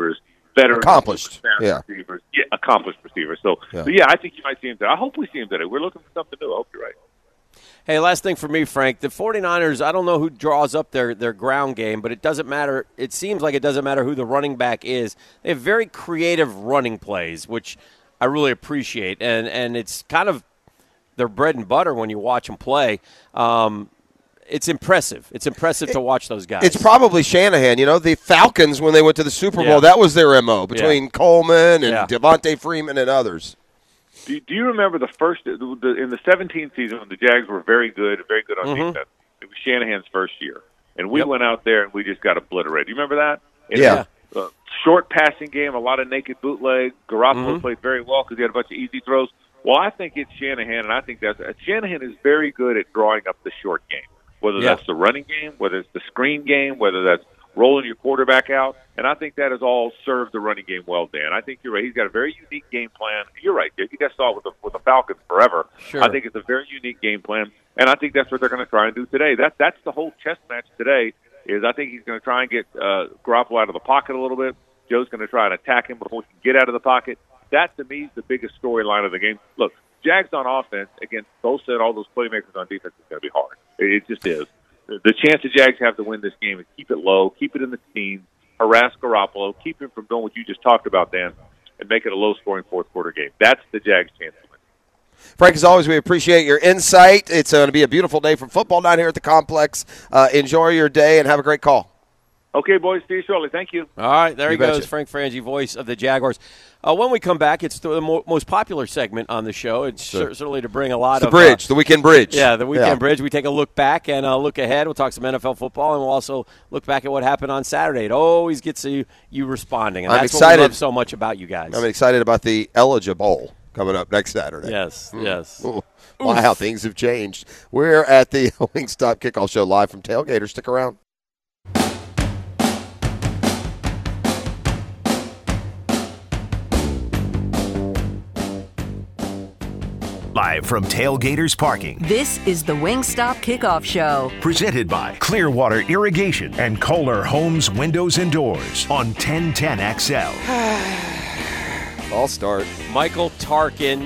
veteran, accomplished, fast yeah, receivers, yeah, accomplished receivers. So, yeah. so, yeah, I think you might see him today. I hope we see him today. We're looking for something new. I hope you're right. Hey, last thing for me, Frank. The 49ers, I don't know who draws up their, their ground game, but it doesn't matter. It seems like it doesn't matter who the running back is. They have very creative running plays, which I really appreciate. And, and it's kind of their bread and butter when you watch them play. Um, it's impressive. It's impressive it, to watch those guys. It's probably Shanahan. You know, the Falcons, when they went to the Super Bowl, yeah. that was their M O between yeah. Coleman and yeah. Devontae Freeman and others. Do, do you remember the first the, the, in the seventeen season when the Jags were very good, very good on mm-hmm. defense? It was Shanahan's first year, and we yep. went out there and we just got obliterated. You remember that? And yeah. Uh, short passing game, a lot of naked bootleg. Garoppolo mm-hmm. played very well because he had a bunch of easy throws. Well, I think it's Shanahan, and I think that's uh, Shanahan is very good at drawing up the short game, whether yeah. that's the running game, whether it's the screen game, whether that's rolling your quarterback out. And I think that has all served the running game well, Dan. I think you're right. He's got a very unique game plan. You're right, Dick. You guys saw it with the, with the Falcons forever. Sure. I think it's a very unique game plan, and I think that's what they're going to try and do today. That, that's the whole chess match today is I think he's going to try and get uh, Garoppolo out of the pocket a little bit. Joe's going to try and attack him before he can get out of the pocket. That, to me, is the biggest storyline of the game. Look, Jags on offense against Bosa and all those playmakers on defense is going to be hard. It just is. The chance the Jags have to win this game is keep it low, keep it in the teens, harass Garoppolo, keep him from doing what you just talked about, Dan, and make it a low-scoring fourth-quarter game. That's the Jags' chance to win. Frank, as always, we appreciate your insight. It's going to be a beautiful day for football down here at the complex. Uh, enjoy your day and have a great call. Okay, boys. See you shortly. Thank you. All right, there You he goes, betcha. Frank Frangie, voice of the Jaguars. Uh, when we come back, it's the mo- most popular segment on the show. It's cer- certainly to bring a lot It's the of bridge, uh, the weekend bridge. Yeah, the weekend Yeah. bridge. We take a look back and uh, look ahead. We'll talk some N F L football, and we'll also look back at what happened on Saturday. It always gets you, you responding, and I'm that's excited. what we love so much about you guys. I'm excited about the Eligible coming up next Saturday. Yes, Mm. yes. Ooh. Wow, how things have changed. We're at the Wingstop Kickoff Show live from Tailgater. Stick around. Live from Tailgaters Parking. This is the Wingstop Kickoff Show. Presented by Clearwater Irrigation and Kohler Homes Windows and Doors on ten ten X L. I'll start. Michael Tarkin,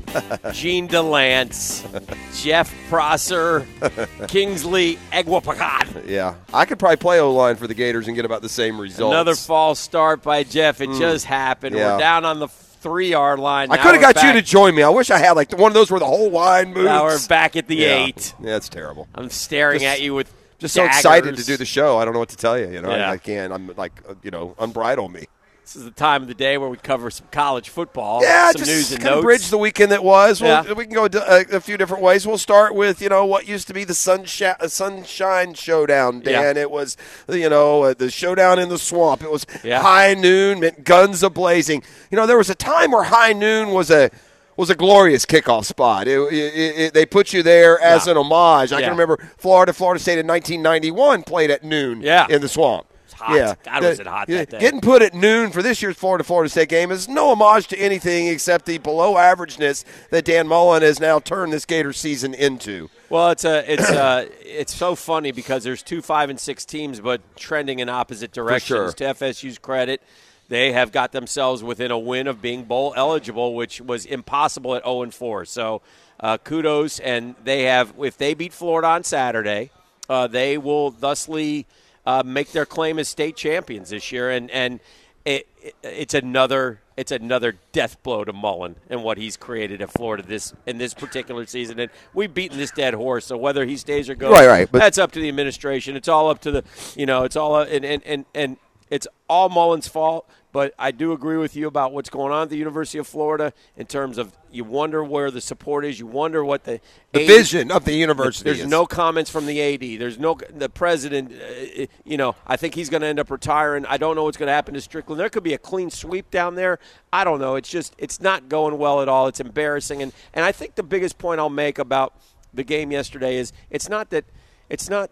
Gene DeLance, Jeff Prosser, Kingsley Egwapakat. Yeah, I could probably play O-line for the Gators and get about the same results. Another false start by Jeff. It mm. just happened. Yeah. We're down on the three-yard line. I Now could have we're got back. you to join me. I wish I had like one of those where the whole line moves. Now we're back at the yeah. eight. Yeah, it's terrible. I'm staring Just- at you with Just daggers. so excited to do the show. I don't know what to tell you. You know, Yeah. I, I can't. I'm like, uh, you know, unbridle me. This is the time of the day where we cover some college football, Yeah, some just news and kind of notes. bridge the weekend that was. We'll, Yeah. We can go a, a few different ways. We'll start with, you know, what used to be the sunshine, sunshine showdown, Dan. Yeah. It was, you know, uh, the showdown in the swamp. It was Yeah. high noon, meant guns a-blazing. You know, there was a time where high noon was a was a glorious kickoff spot. It, it, it, they put you there as Yeah. an homage. I Yeah. can remember Florida, Florida State in nineteen ninety-one played at noon Yeah. in the swamp. hot. Yeah, God, was it hot that day. Getting put at noon for this year's Florida Florida State game is no homage to anything except the below averageness that Dan Mullen has now turned this Gator season into. Well, it's a, it's uh it's so funny because there's two five and six teams, but trending in opposite directions. sure. To F S U's credit, they have got themselves within a win of being bowl eligible, which was impossible at zero and four. So, uh, kudos, and they have if they beat Florida on Saturday, uh, they will thusly uh, make their claim as state champions this year, and and it, it, it's another. It's another death blow to Mullen and what he's created at Florida this in this particular season. And we've beaten this dead horse, so whether he stays or goes, Right, right, but- that's up to the administration. It's all up to the, you know, it's all and and and, and it's all Mullen's fault. But I do agree with you about what's going on at the University of Florida in terms of you wonder where the support is. You wonder what the The A D vision of the university There's is. no comments from the A D. There's no the president. Uh, you know, I think he's going to end up retiring. I don't know what's going to happen to Strickland. There could be a clean sweep down there. I don't know. It's just it's not going well at all. It's embarrassing. And and I think the biggest point I'll make about the game yesterday is it's not that it's not.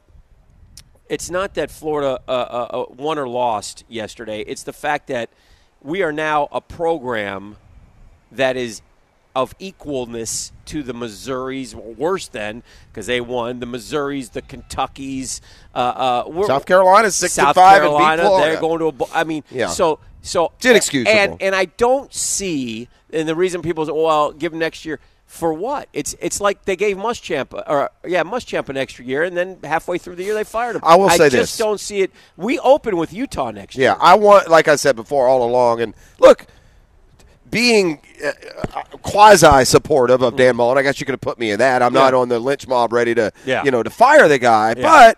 It's not that Florida uh, uh, won or lost yesterday. It's the fact that we are now a program that is of equalness to the Missouris, or worse than, because they won, the Missouris, the Kentuckys. Uh, uh, we're- South Carolina's six South and five Carolina, and beat Florida. they're going to a bo- I mean, Yeah. so So it's inexcusable. And and I don't see, and the reason people say, well, give him next year. For what? It's it's like they gave Muschamp, or yeah, Muschamp an extra year, and then halfway through the year they fired him. I will say I this. just don't see it. We open with Utah next Yeah, year. I want, like I said before, all along, and look, being uh, quasi-supportive of Dan Mullen, I guess you could have put me in that. I'm Yeah. not on the lynch mob ready to, Yeah. you know, to fire the guy. Yeah. But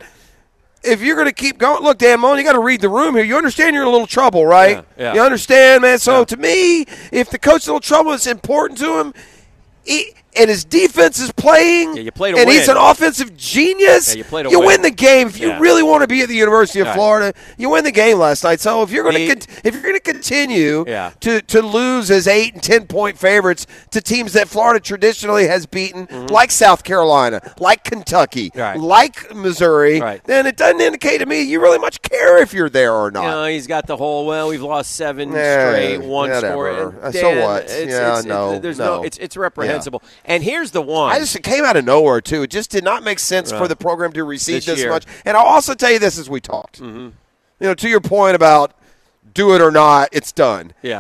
if you're going to keep going, look, Dan Mullen, you got to read the room here. You understand you're in a little trouble, right? Yeah, yeah. You understand, man? So Yeah. to me, if the coach's in a little trouble, it's important to him. He, and his defense is playing, Yeah, you play to and win. he's an offensive genius. Yeah, you play to you win. win the game. If you Yeah. really want to be at the University of Right. Florida, you win the game last night. So if you're going The- to if you're going to continue Yeah. to to lose as eight and ten point favorites to teams that Florida traditionally has beaten, like South Carolina, like Kentucky, Mm-hmm. Right. like Missouri, Right. then it doesn't indicate to me you really much care if you're there or not. You know, he's got the whole, well, we've lost seven Yeah, straight, one whatever. score. Uh, And so Dan, what? It's, Yeah, it's, no, It's, there's no. no. It's it's reprehensible. And here's the one. I just it came out of nowhere too. It just did not make sense for Right. the program to receive This this, year. much. And I'll also tell you this as we talked. Mm-hmm. You know, to your point about do it or not, it's done. yeah.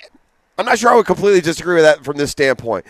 I'm not sure I would completely disagree with that from this standpoint.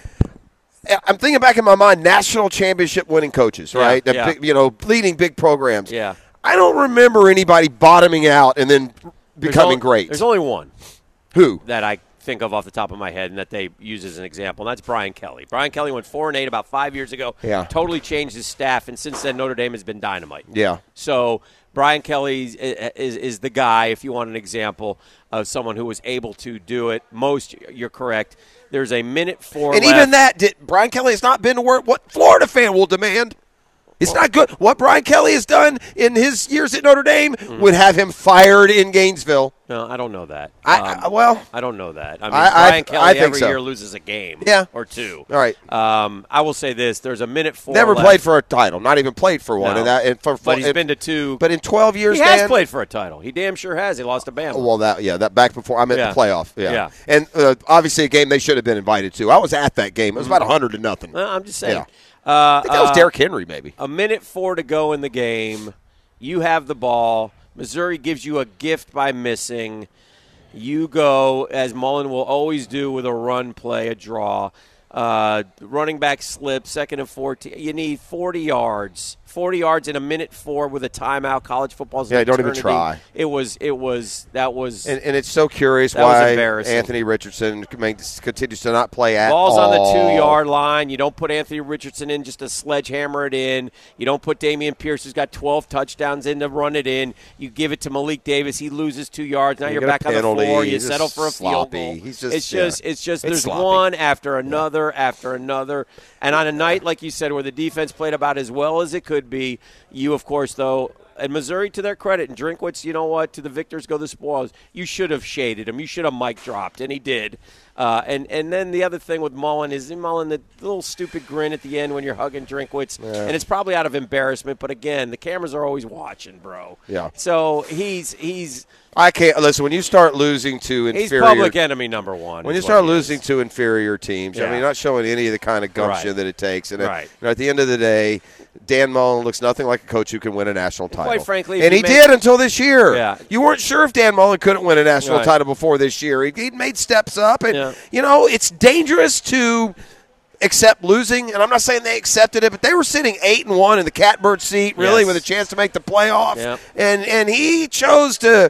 I'm thinking back in my mind, national championship winning coaches, Yeah, right? The yeah. big, you know, leading big programs. Yeah. I don't remember anybody bottoming out and then There's becoming only- great. There's only one Who? that I think of off the top of my head and that they use as an example, and that's Brian Kelly. Brian Kelly went four and eight about five years ago. Yeah. Totally changed his staff, and since then Notre Dame has been dynamite. Yeah. So Brian Kelly is, is is the guy, if you want an example of someone who was able to do it. Most, you're correct. There's a minute four And left. even that, did, Brian Kelly has not been to work. What Florida fan will demand? It's not good. What Brian Kelly has done in his years at Notre Dame Mm-hmm. would have him fired in Gainesville. No, I don't know that. I, Um, I well, I don't know that. I mean, I- I- Brian Kelly I think every so. year loses a game Yeah. or two. All right. Um, I will say this. There's a minute four never left. played for a title. Not even played for one. No. And that, and for, But he's and- been to two. But in twelve years, He has Dan, played for a title. He damn sure has. He lost to Bama. Well, that yeah, that back before I meant Yeah. the playoff. Yeah, Yeah. and uh, obviously a game they should have been invited to. I was at that game. It was about a hundred to nothing. Well, I'm just saying. Yeah. Uh, I think that was uh, Derrick Henry, maybe. A minute four to go in the game. You have the ball. Missouri gives you a gift by missing. You go, as Mullen will always do with a run play, a draw. Uh, running back slip, second and fourteen. You need forty yards. forty yards in a minute four with a timeout. College football's an Yeah, don't even eternity. try. It was, it was, that was. And, and it's so curious That was why embarrassing. Anthony Richardson makes- continues to not play at Ball's all. on the two-yard line. You don't put Anthony Richardson in just to sledgehammer it in. You don't put Damian Pierce, who's got twelve touchdowns, in to run it in. You give it to Malik Davis. He loses two yards. Now You you're get a back on the penalty. floor. You He's settle just for a sloppy. field goal. He's just- it's just, yeah. it's just. It's There's sloppy. one after another after another. And on a night like you said, where the defense played about as well as it could be, you of course though. And Missouri, to their credit, and Drinkwitz, you know what? To the victors go the spoils. You should have shaded him. You should have mic dropped, and he did. Uh, and and then the other thing with Mullen is Mullen, the little stupid grin at the end when you're hugging Drinkwitz, and it's probably out of embarrassment. But again, the cameras are always watching, bro. Yeah. So he's he's I can't listen. When you start losing to he's inferior, public enemy number one. when is you start what he losing is. to inferior teams, I Yeah. mean, you're not showing any of the kind of gumption Right. that it takes. And uh, Right. you know, at the end of the day, Dan Mullen looks nothing like a coach who can win a national title. quite frankly, if and you he make- did until this year. Yeah. You weren't sure if Dan Mullen couldn't win a national Right. title before this year. He, he'd made steps up, and Yeah. you know, it's dangerous to accept losing, and I'm not saying they accepted it, but they were sitting eight and one in the catbird seat, really, Yes. with a chance to make the playoffs. Yep. And and he chose to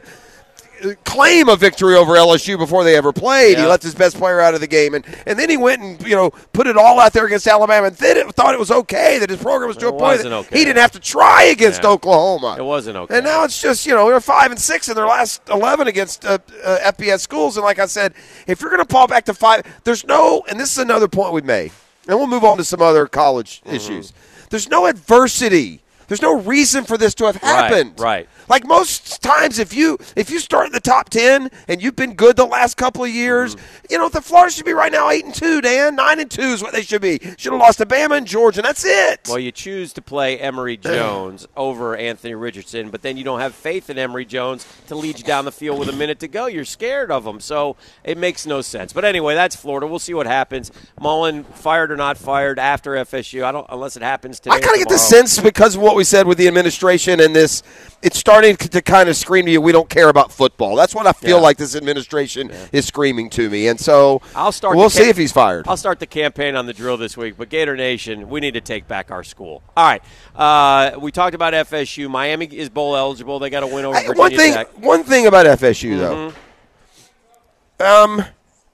claim a victory over L S U before they ever played. He Yeah. left his best player out of the game, and, and then he went and you know put it all out there against Alabama, and then it, thought it was okay that his program was to It a point that wasn't okay. he didn't have to try against Yeah. Oklahoma. It wasn't okay. And now it's just, you know, they're five and six in their last eleven against uh, uh, F B S schools. And like I said, if you're going to fall back to five, there's no, and this is another point we made, and we'll move on to some other college Mm-hmm. issues. There's no adversity. There's no reason for this to have happened. right. Like most times, if you if you start in the top ten and you've been good the last couple of years, Mm-hmm. you know the Florida should be right now eight and two. Dan, nine and two is what they should be. Should have lost to Bama and Georgia, and that's it. Well, you choose to play Emory Jones over Anthony Richardson, but then you don't have faith in Emory Jones to lead you down the field with a minute to go. You're scared of him, so it makes no sense. But anyway, that's Florida. We'll see what happens. Mullen, fired or not fired after F S U, I don't unless it happens today. I kind of or get the tomorrow. sense because of what what we said with the administration and this. It's starting to kind of scream to you, we don't care about football. That's what I feel Yeah. like this administration yeah. is screaming to me. And so I'll start we'll the cam- see if he's fired. I'll start the campaign on the drill this week. But Gator Nation, we need to take back our school. All right. Uh, we talked about F S U. Miami is bowl eligible. They got to win over Hey, Virginia one thing, Tech. One thing about F S U, Mm-hmm. though. Um,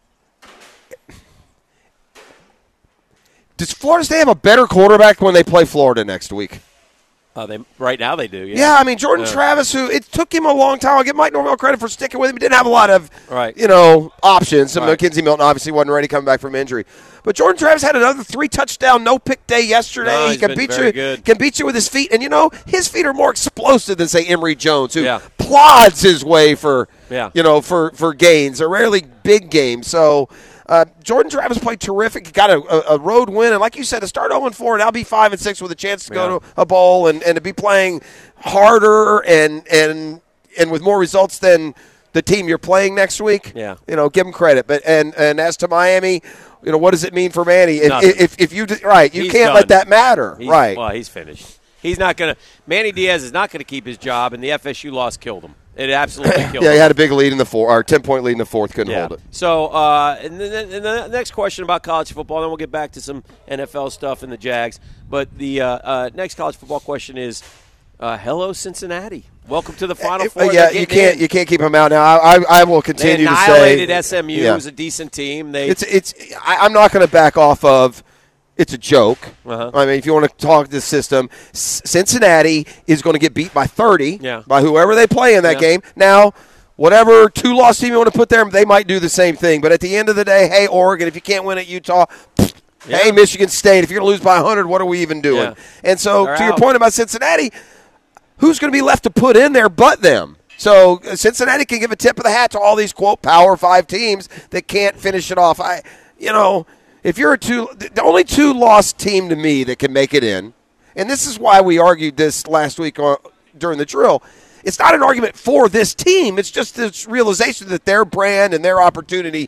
does Florida State have a better quarterback when they play Florida next week? Uh, they right now they do. Yeah, yeah I mean Jordan yeah. Travis, who it took him a long time. I'll give Mike Norvell credit for sticking with him. He didn't have a lot of, right. you know, options. Some right. Mackenzie Milton obviously wasn't ready coming back from injury, but Jordan Travis had another three touchdown, no pick day yesterday. No, he he's can been beat very you, good. can beat you with his feet, and you know his feet are more explosive than say Emory Jones, who yeah. plods his way for, yeah. you know, for for gains. They're rarely big games, so. Uh, Jordan Travis played terrific. He got a, a, a road win, and like you said, to start oh and four, and now be five and six with a chance to yeah. go to a bowl and, and to be playing harder and and and with more results than the team you're playing next week. Yeah, you know, give him credit. But and and as to Miami, you know, what does it mean for Manny? If, Nothing. if if you right, you He's can't done. let that matter. He's, right. Well, he's finished. He's not going to. Manny Diaz is not going to keep his job, and the F S U loss killed him. It absolutely killed him. Yeah, he had a big lead in the fourth, or ten point lead in the fourth. Couldn't yeah. hold it. So, uh, and, then, and the next question about college football, then we'll get back to some N F L stuff and the Jags. But the uh, uh, next college football question is, uh, hello, Cincinnati. Welcome to the Final Four. Uh, yeah, you can't in. you can't keep them out now. I I, I will They continue to say annihilated S M U. Yeah. It was a decent team. They It's it's. I, I'm not going to back off of. It's a joke. Uh-huh. I mean, if you want to talk this system, C- Cincinnati is going to get beat by thirty Yeah. by whoever they play in that Yeah. game. Now, whatever two-loss team you want to put there, they might do the same thing. But at the end of the day, hey, Oregon, if you can't win at Utah, Yeah. hey, Michigan State, if you're going to lose by one hundred, what are we even doing? Yeah. And so, They're to your out. point about Cincinnati, who's going to be left to put in there but them? So uh, Cincinnati can give a tip of the hat to all these, quote, Power Five teams that can't finish it off. I, you know, if you're a two, the only two-loss team to me that can make it in, and this is why we argued this last week on, during the drill, it's not an argument for this team. It's just this realization that their brand and their opportunity,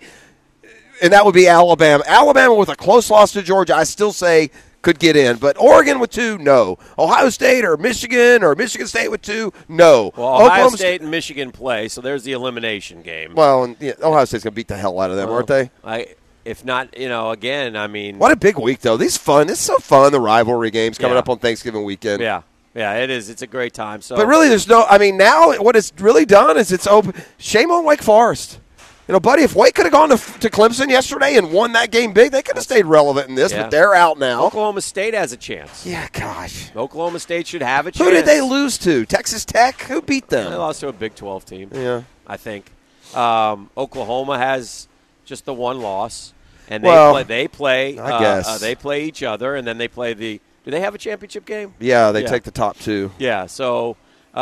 and that would be Alabama. Alabama with a close loss to Georgia, I still say could get in. But Oregon with two, no. Ohio State or Michigan or Michigan State with two, no. Well, Ohio Oklahoma State and Michigan play, so there's the elimination game. Well, and, yeah, Ohio State's going to beat the hell out of them, Well, aren't they? I, if not, you know, again, I mean, What a big week, though. This is fun. This is so fun, the rivalry games coming Yeah. up on Thanksgiving weekend. yeah, yeah, it is. It's a great time. So, But really, there's no – I mean, now what it's really done is it's open – shame on Wake Forest. You know, buddy, if Wake could have gone to, to Clemson yesterday and won that game big, they could have stayed relevant in this, Yeah. but they're out now. Oklahoma State has a chance. Yeah, gosh. Oklahoma State should have a chance. Who did they lose to? Texas Tech? Who beat They them? lost to a Big twelve team. Yeah. I think. Um, Oklahoma has just the one loss, and they Well, play. They play. I uh, guess. uh, they play each other, and then they play the. Do they have a championship game? Yeah, they Yeah. take the top two. Yeah. So,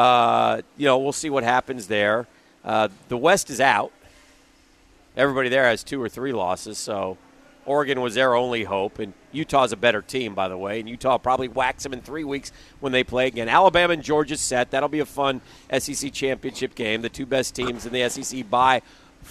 uh, you know, we'll see what happens there. Uh, the West is out. Everybody there has two or three losses, so Oregon was their only hope, and Utah's a better team, by the way, and Utah probably whacks them in three weeks when they play again. Alabama and Georgia's set. That'll be a fun S E C championship game. The two best teams in the S E C by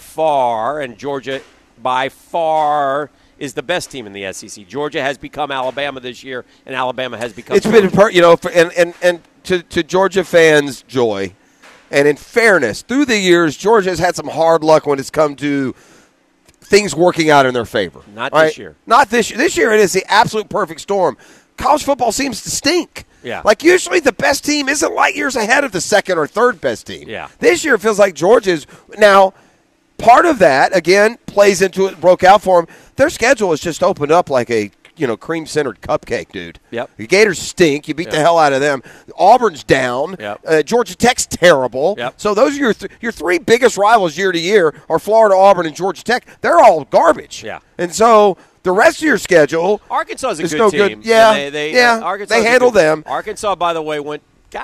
far, and Georgia by far is the best team in the S E C. Georgia has become Alabama this year, and Alabama has become It's been, per- you know, for, and, and, and to, to Georgia fans' joy, and in fairness, through the years, Georgia has had some hard luck when it's come to things working out in their favor. Not right? this year. Not this year. This year it is the absolute perfect storm. College football seems to stink. Yeah. Like usually the best team isn't light years ahead of the second or third best team. Yeah. This year it feels like Georgia's now part of that, again, plays into it, broke out for them. Their schedule has just opened up like a you know, cream-centered cupcake, dude. Yep. The Gators stink. You beat Yep. the hell out of them. Auburn's down. Yep. Uh, Georgia Tech's terrible. Yep. So those are your th- your three biggest rivals year to year are Florida, Auburn, and Georgia Tech. They're all garbage. Yeah. And so the rest of your schedule, Arkansas is a It's good no team. good- yeah, And they, they, yeah, uh, Arkansas they is a handled good- them. Arkansas, by the way, went God,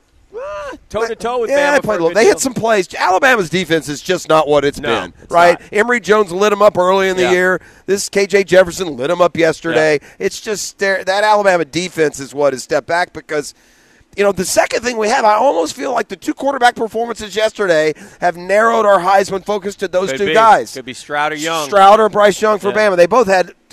toe to toe with yeah, Bama. they for played a a little. good They deal. hit some plays. Alabama's defense is just not what it's No, been, it's right? not. Emory Jones lit them up early in the Yeah. year. This K J Jefferson lit them up yesterday. It's just there- that Alabama defense is what has stepped back because, you know, the second thing we have, I almost feel like the two quarterback performances yesterday have narrowed our Heisman focus to those Could two be. guys. Could be Stroud or Young. Stroud or Bryce Young for Yeah. Bama. They both had like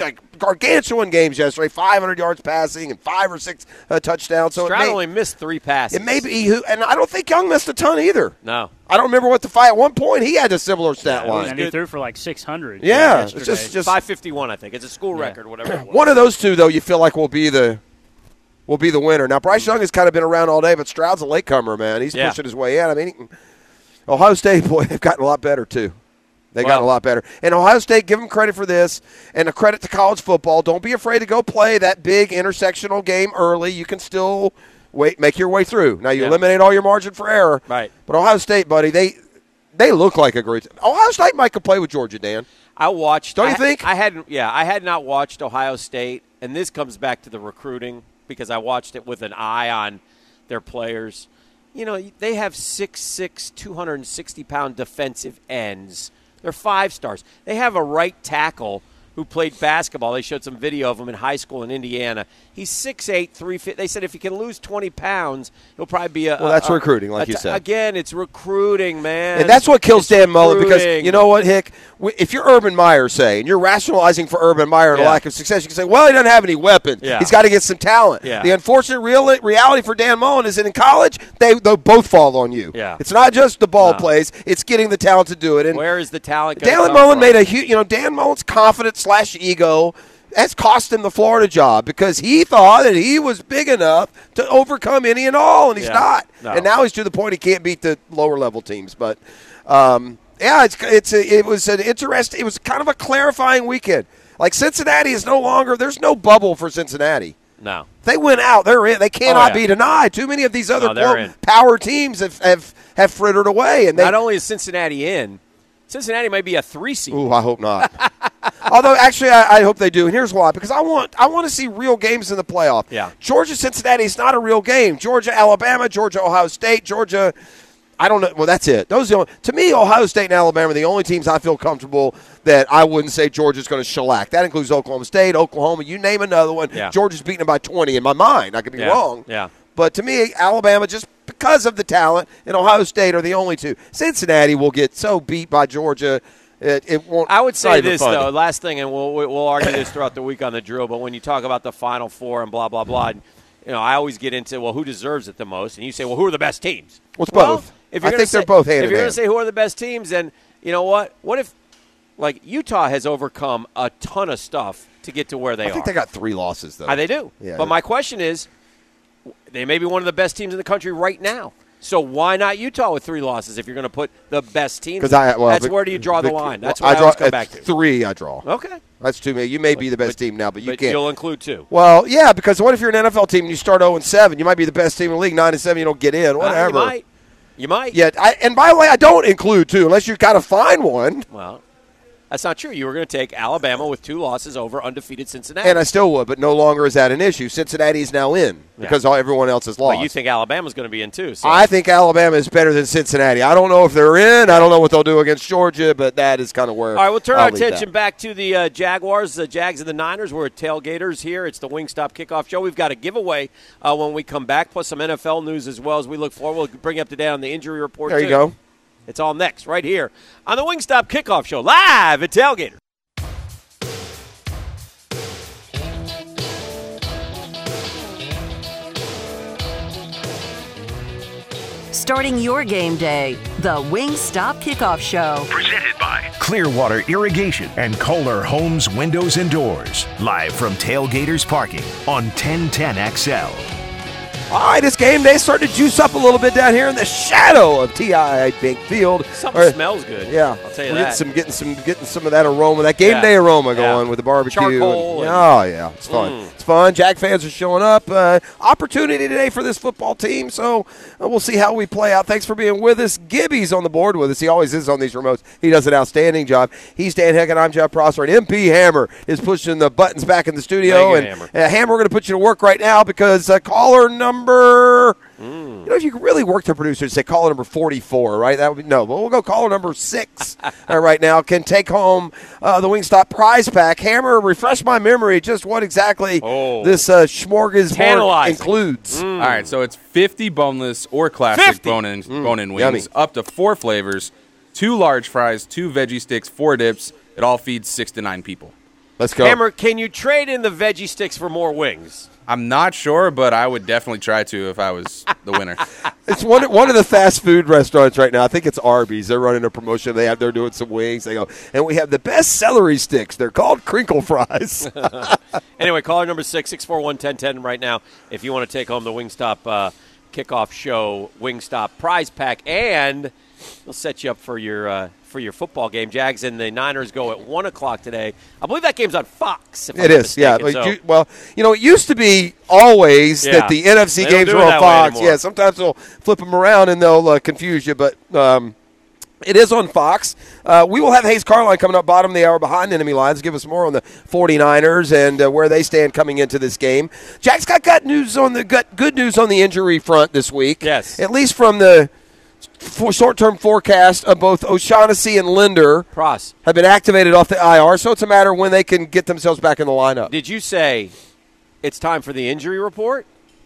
gargantuan games yesterday, five hundred yards passing and five or six uh, touchdowns. So Stroud it may, only missed three passes. It may be who, and I don't think Young missed a ton either. No. I don't remember what the fight. At one point, he had a similar stat Yeah, line. And he threw for like six hundred. Yeah, yesterday. it's just just five fifty-one, I think. It's a school Yeah. record, whatever it was. one of those two, though. You feel like will be the will be the winner. Now, Bryce Young has kind of been around all day, but Stroud's a latecomer, man. He's Yeah. pushing his way in. I mean, he can, Ohio State, boy, they've gotten a lot better too. They got Well- a lot better. And Ohio State, give them credit for this, and a credit to college football. Don't be afraid to go play that big intersectional game early. You can still wait, make your way through. Now, you Yeah. eliminate all your margin for error. Right. But Ohio State, buddy, they they look like a great – Ohio State might could play with Georgia, Dan. I watched. Don't you I, think? I hadn't. Yeah, I had not watched Ohio State, and this comes back to the recruiting because I watched it with an eye on their players. You know, they have six six, two hundred sixty pound defensive ends. They're five stars. They have a right tackle who played basketball. They showed some video of him in high school in Indiana. He's six eight, three fifty. They said if he can lose twenty pounds, he'll probably be a. Well, that's a, recruiting, like a, you said. Again, it's recruiting, man. And that's what kills It's Dan Mullen because, recruiting. you know what, Hick? If you're Urban Meyer, say, and you're rationalizing for Urban Meyer and a Yeah. lack of success, you can say, well, he doesn't have any weapons. Yeah. He's got to get some talent. Yeah. The unfortunate real, reality for Dan Mullen is that in college, they they both fall on you. Yeah. It's not just the ball No. plays, it's getting the talent to do it. And Where is the talent going Dan Mullen made a huge, you know, Dan Mullen's confidence slash ego that's cost him the Florida job because he thought that he was big enough to overcome any and all, and he's Yeah. not. No. And now he's to the point he can't beat the lower level teams. But um, yeah, it's it's a, it was an interesting. It was kind of a clarifying weekend. Like Cincinnati is no longer. There's no bubble for Cincinnati. No. They went out. They're in. They cannot Oh, yeah. be denied. Too many of these other No, they're quote, in. power teams have, have have frittered away, and they. Not only is Cincinnati in, Cincinnati might be a three seed. Ooh, I hope not. Although, actually, I, I hope they do, and here's why: because I want I want to see real games in the playoff. Yeah. Georgia Cincinnati is not a real game. Georgia Alabama, Georgia Ohio State, Georgia. I don't know. Well, that's it. Those are the only, to me, Ohio State and Alabama are the only teams I feel comfortable that I wouldn't say Georgia's going to shellac. That includes Oklahoma State, Oklahoma. You name another one. Yeah. Georgia's beating them by twenty in my mind. I could be Yeah. wrong. Yeah. But to me, Alabama, just because of the talent, and Ohio State are the only two. Cincinnati will get so beat by Georgia. It, it won't. I would it's not say even this, funny. though, last thing, and we'll, we'll argue this throughout the week on the drill, but when you talk about the Final Four and blah, blah, blah, and, you know, I always get into, well, who deserves it the most? And you say, well, who are the best teams? Well, it's Well, both. If I you're gonna think they're say- both hand If in you're going hand. to say who are the best teams, then, you know what? What if, like, Utah has overcome a ton of stuff to get to where they I are? think they got three losses, though. Uh, they do. Yeah. But my question is, they may be one of the best teams in the country right now. So why not Utah with three losses if you're going to put the best teams? Because I well, That's but- where do you draw the but- line? That's well, what I, draw, always come at back to. Three, I draw. Okay. That's too many. You may be the best team now, but you but can't. you'll include two. Well, yeah, because what if you're an N F L team and you start zero and seven? You might be the best team in the league. Nine and seven, you don't get in. Uh, Whatever. you might. You might. Yeah, I, and by the way, I don't include two unless you got to find one. Well, that's not true. You were going to take Alabama with two losses over undefeated Cincinnati. And I still would, but no longer is that an issue. Cincinnati's now in because all, everyone else has lost. But you think Alabama's going to be in too. So. I think Alabama is better than Cincinnati. I don't know if they're in. I don't know what they'll do against Georgia, but that is kind of where. All right, we'll turn I'll our leave attention that. back to the uh, Jaguars, the Jags, and the Niners. We're at Tailgaters here. It's the Wingstop Kickoff Show. We've got a giveaway uh, when we come back, plus some N F L news as well as we look forward. We'll bring you up to date on the injury report. There you too. go. It's all next, right here on the Wingstop Kickoff Show, live at Tailgaters. Starting your game day, the Wingstop Kickoff Show. Presented by Clearwater Irrigation and Kohler Homes Windows and Doors. Live from Tailgaters Parking on ten ten X L. All right, it's game day. Starting to juice up a little bit down here in the shadow of T I A Bank Field. Something Or- smells good. Yeah, I'll tell you We're that. getting some, getting some, getting some of that aroma, that game Yeah. day aroma Yeah. going with the barbecue. Charcoal and- and- oh yeah, it's fun. Mm. It's fun. Jack fans are showing up. Uh, opportunity today for this football team, so uh, we'll see how we play out. Thanks for being with us. Gibby's on the board with us. He always is on these remotes. He does an outstanding job. He's Dan Heck and I'm Jeff Prosser. And M P Hammer is pushing the buttons back in the studio. Thank you, and Hammer. Uh, Hammer, we're going to put you to work right now because uh, caller number. You know, if you could really work the producer and say caller number forty-four, right? That would be no, but we'll go caller number six uh, right now. Can take home uh, the Wingstop prize pack. Hammer, refresh my memory just what exactly Oh. this uh, smorgasbord Tantalizing. includes. All right, so it's fifty boneless or classic fifty bone-in bone-in wings, yummy. up to four flavors, two large fries, two veggie sticks, four dips. It all feeds six to nine people. Let's go. Hammer, can you trade in the veggie sticks for more wings? I'm not sure, but I would definitely try to if I was the winner. It's one one of the fast food restaurants right now. I think it's Arby's. They're running a promotion. They have they're doing some wings. They go, and we have the best celery sticks. They're called crinkle fries. Anyway, caller number six six four one ten ten right now. If you want to take home the Wingstop uh, kickoff show Wingstop prize pack, and we'll set you up for your. Uh, for your football game. Jags and the Niners go at one o'clock today. I believe that game's on Fox. If It I'm is, yeah. mistaken, But so. you, well, you know, it used to be always Yeah. that the N F C They don't games do were it on that way Fox. anymore. Yeah, sometimes they'll flip them around and they'll uh, confuse you, but um, it is on Fox. Uh, we will have Hayes Carline coming up bottom of the hour behind enemy lines. Give us more on the 49ers and uh, where they stand coming into this game. Jack's got, got news on the got good news on the injury front this week. Yes. At least from the for short-term forecast of both O'Shaughnessy and Linder Pross, have been activated off the I R, so it's a matter of when they can get themselves back in the lineup. did you say it's time for the injury report?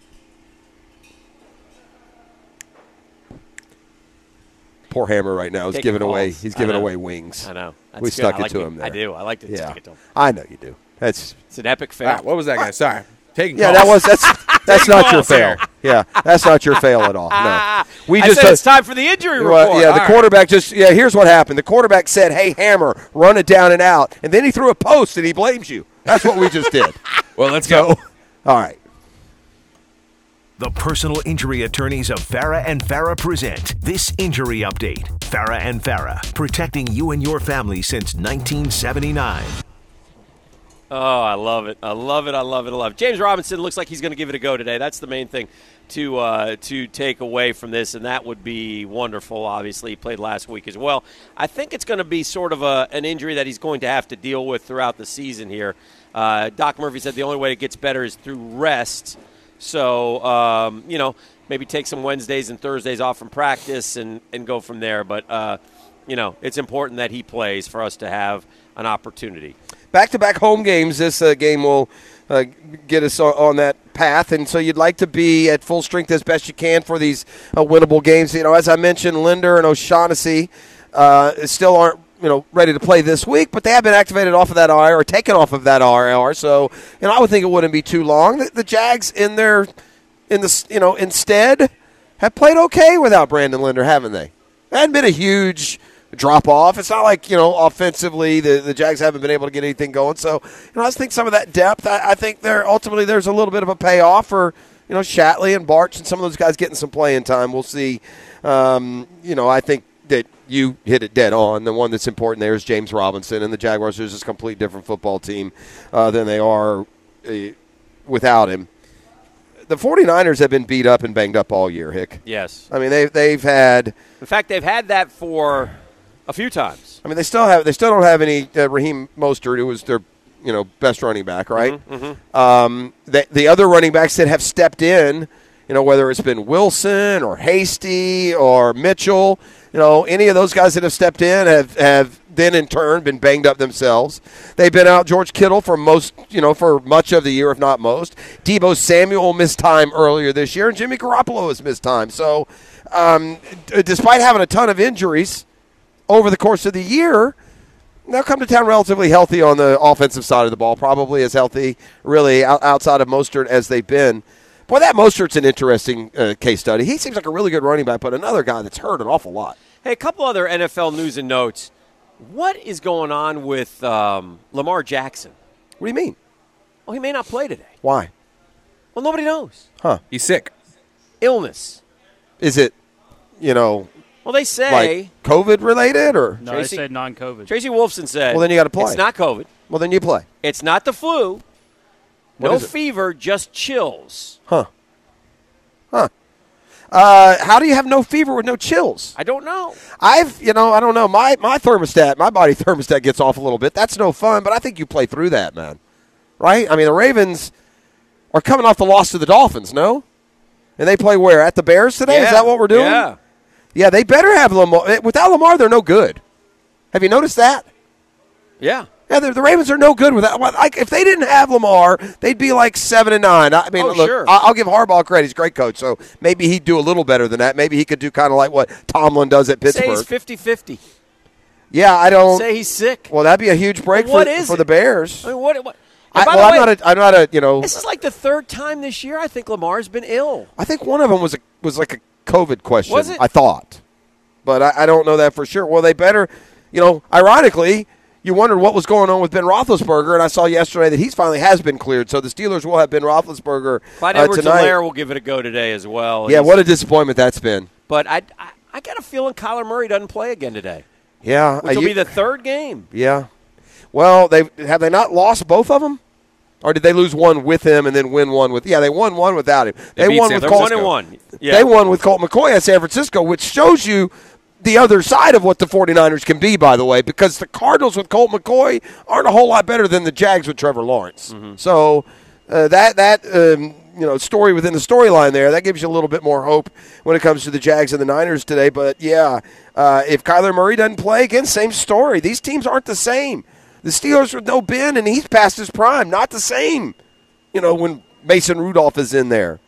Poor Hammer right now is Taking giving away. calls. He's I giving know. away wings. I know. That's We good. stuck I it like to him there. I do. I like to Yeah, stick it to him. I know you do. That's It's an epic fail. Ah, what was that guy? Sorry. Taking yeah. calls. That was that's that's not your calls fail. here. Yeah, that's not your fail at all. No, we I just said uh, it's time for the injury well, report. yeah, All the right. quarterback just yeah. Here's what happened. The quarterback said, "Hey, Hammer, run it down and out," and then he threw a post and he blames you. That's what we just did. Well, let's go. All right. The personal injury attorneys of Farah and Farah present this injury update. Farah and Farah, protecting you and your family since nineteen seventy-nine. Oh, I love it. I love it. I love it. I love it. James Robinson looks like he's going to give it a go today. That's the main thing to uh, to take away from this, and that would be wonderful. Obviously, he played last week as well. I think it's going to be sort of a, an injury that he's going to have to deal with throughout the season here. Uh, Doc Murphy said the only way it gets better is through rest. So, um, you know, maybe take some Wednesdays and Thursdays off from practice and, and go from there. But, uh, you know, it's important that he plays for us to have an opportunity. Back-to-back home games. This uh, game will uh, get us on, on that path, and so you'd like to be at full strength as best you can for these uh, winnable games. You know, as I mentioned, Linder and O'Shaughnessy uh, still aren't you know ready to play this week, but they have been activated off of that I R or taken off of that I R. So, you know, I would think it wouldn't be too long. The, the Jags in their in the you know instead have played okay without Brandon Linder, haven't they? It hadn't been a huge drop off. It's not like, you know, offensively the, the Jags haven't been able to get anything going. So, you know, I just think some of that depth, I, I think there ultimately there's a little bit of a payoff for, you know, Shatley and Barch and some of those guys getting some playing time. We'll see. Um, you know, I think that you hit it dead on. The one that's important there is James Robinson, and the Jaguars are just a completely different football team uh, than they are uh, without him. The 49ers have been beat up and banged up all year, Hick. Yes. I mean, they've, they've had – In fact, they've had that for a few times. I mean, they still have. They still don't have any uh, Raheem Mostert, who was their, you know, best running back, right? Mm-hmm, mm-hmm. Um, the, the other running backs that have stepped in, you know, whether it's been Wilson or Hasty or Mitchell, you know, any of those guys that have stepped in have have then in turn been banged up themselves. They've been out George Kittle for most, you know, for much of the year, if not most. Deebo Samuel missed time earlier this year, and Jimmy Garoppolo has missed time. So, um, d- despite having a ton of injuries over the course of the year, they'll come to town relatively healthy on the offensive side of the ball, probably as healthy, really, outside of Mostert as they've been. Boy, that Mostert's an interesting uh, case study. He seems like a really good running back, but another guy that's hurt an awful lot. Hey, a couple other N F L news and notes. What is going on with um, Lamar Jackson? What do you mean? Well, he may not play today. Why? Well, nobody knows. Huh. He's sick. Illness. Is it, you know, Well, they say like COVID related or? No, Tracy- they said non-COVID. Tracy Wolfson said. Well, then you gotta play. It's not COVID. Well, then you play. It's not the flu. What no is it? fever, just chills. Huh. Huh. Uh, how do you have no fever with no chills? I don't know. I've, you know, I don't know. My my thermostat, my body thermostat gets off a little bit. That's no fun, but I think you play through that, man. Right? I mean, the Ravens are coming off the loss to the Dolphins, no? And they play where? At the Bears today? Yeah. Is that what we're doing? Yeah. Yeah, they better have Lamar. Without Lamar, they're no good. Have you noticed that? Yeah. Yeah, the, the Ravens are no good without. Like, if they didn't have Lamar, they'd be like seven and nine. I mean, Oh, look, sure. I- I'll give Harbaugh credit; he's a great coach. So maybe he'd do a little better than that. Maybe he could do kind of like what Tomlin does at Say he's Pittsburgh. fifty-fifty. Yeah, I don't say he's sick. Well, that'd be a huge break Well, what for, is for it? the Bears. I mean, what? what I, by well, the way, I'm not. A, I'm not a. You know. This is like the third time this year I think Lamar's been ill. I think one of them was a, was like a COVID question. Was it? I thought, but I, I don't know that for sure. Well, they better. You know, ironically, you wondered what was going on with Ben Roethlisberger, and I saw yesterday that he's finally has been cleared. So the Steelers will have Ben Roethlisberger Clyde uh, tonight. Edwards-Helaire will give it a go today as well. Yeah, He's, what a disappointment that's been. But I, I, I got a feeling Kyler Murray doesn't play again today, Yeah, which uh, will you- be the third game. Yeah. Well, they have they not lost both of them, or did they lose one with him and then win one with? Yeah, they won one without him. They, beat won San with Francisco. Colt. One and one. Yeah. They won with Colt McCoy at San Francisco, which shows you the other side of what the 49ers can be, by the way, because the Cardinals with Colt McCoy aren't a whole lot better than the Jags with Trevor Lawrence. Mm-hmm. So uh, that that um, you know story within the storyline there, that gives you a little bit more hope when it comes to the Jags and the Niners today. But yeah, uh, if Kyler Murray doesn't play again, same story. These teams aren't the same. The Steelers with no Ben, and he's past his prime. Not the same, you know, when Mason Rudolph is in there.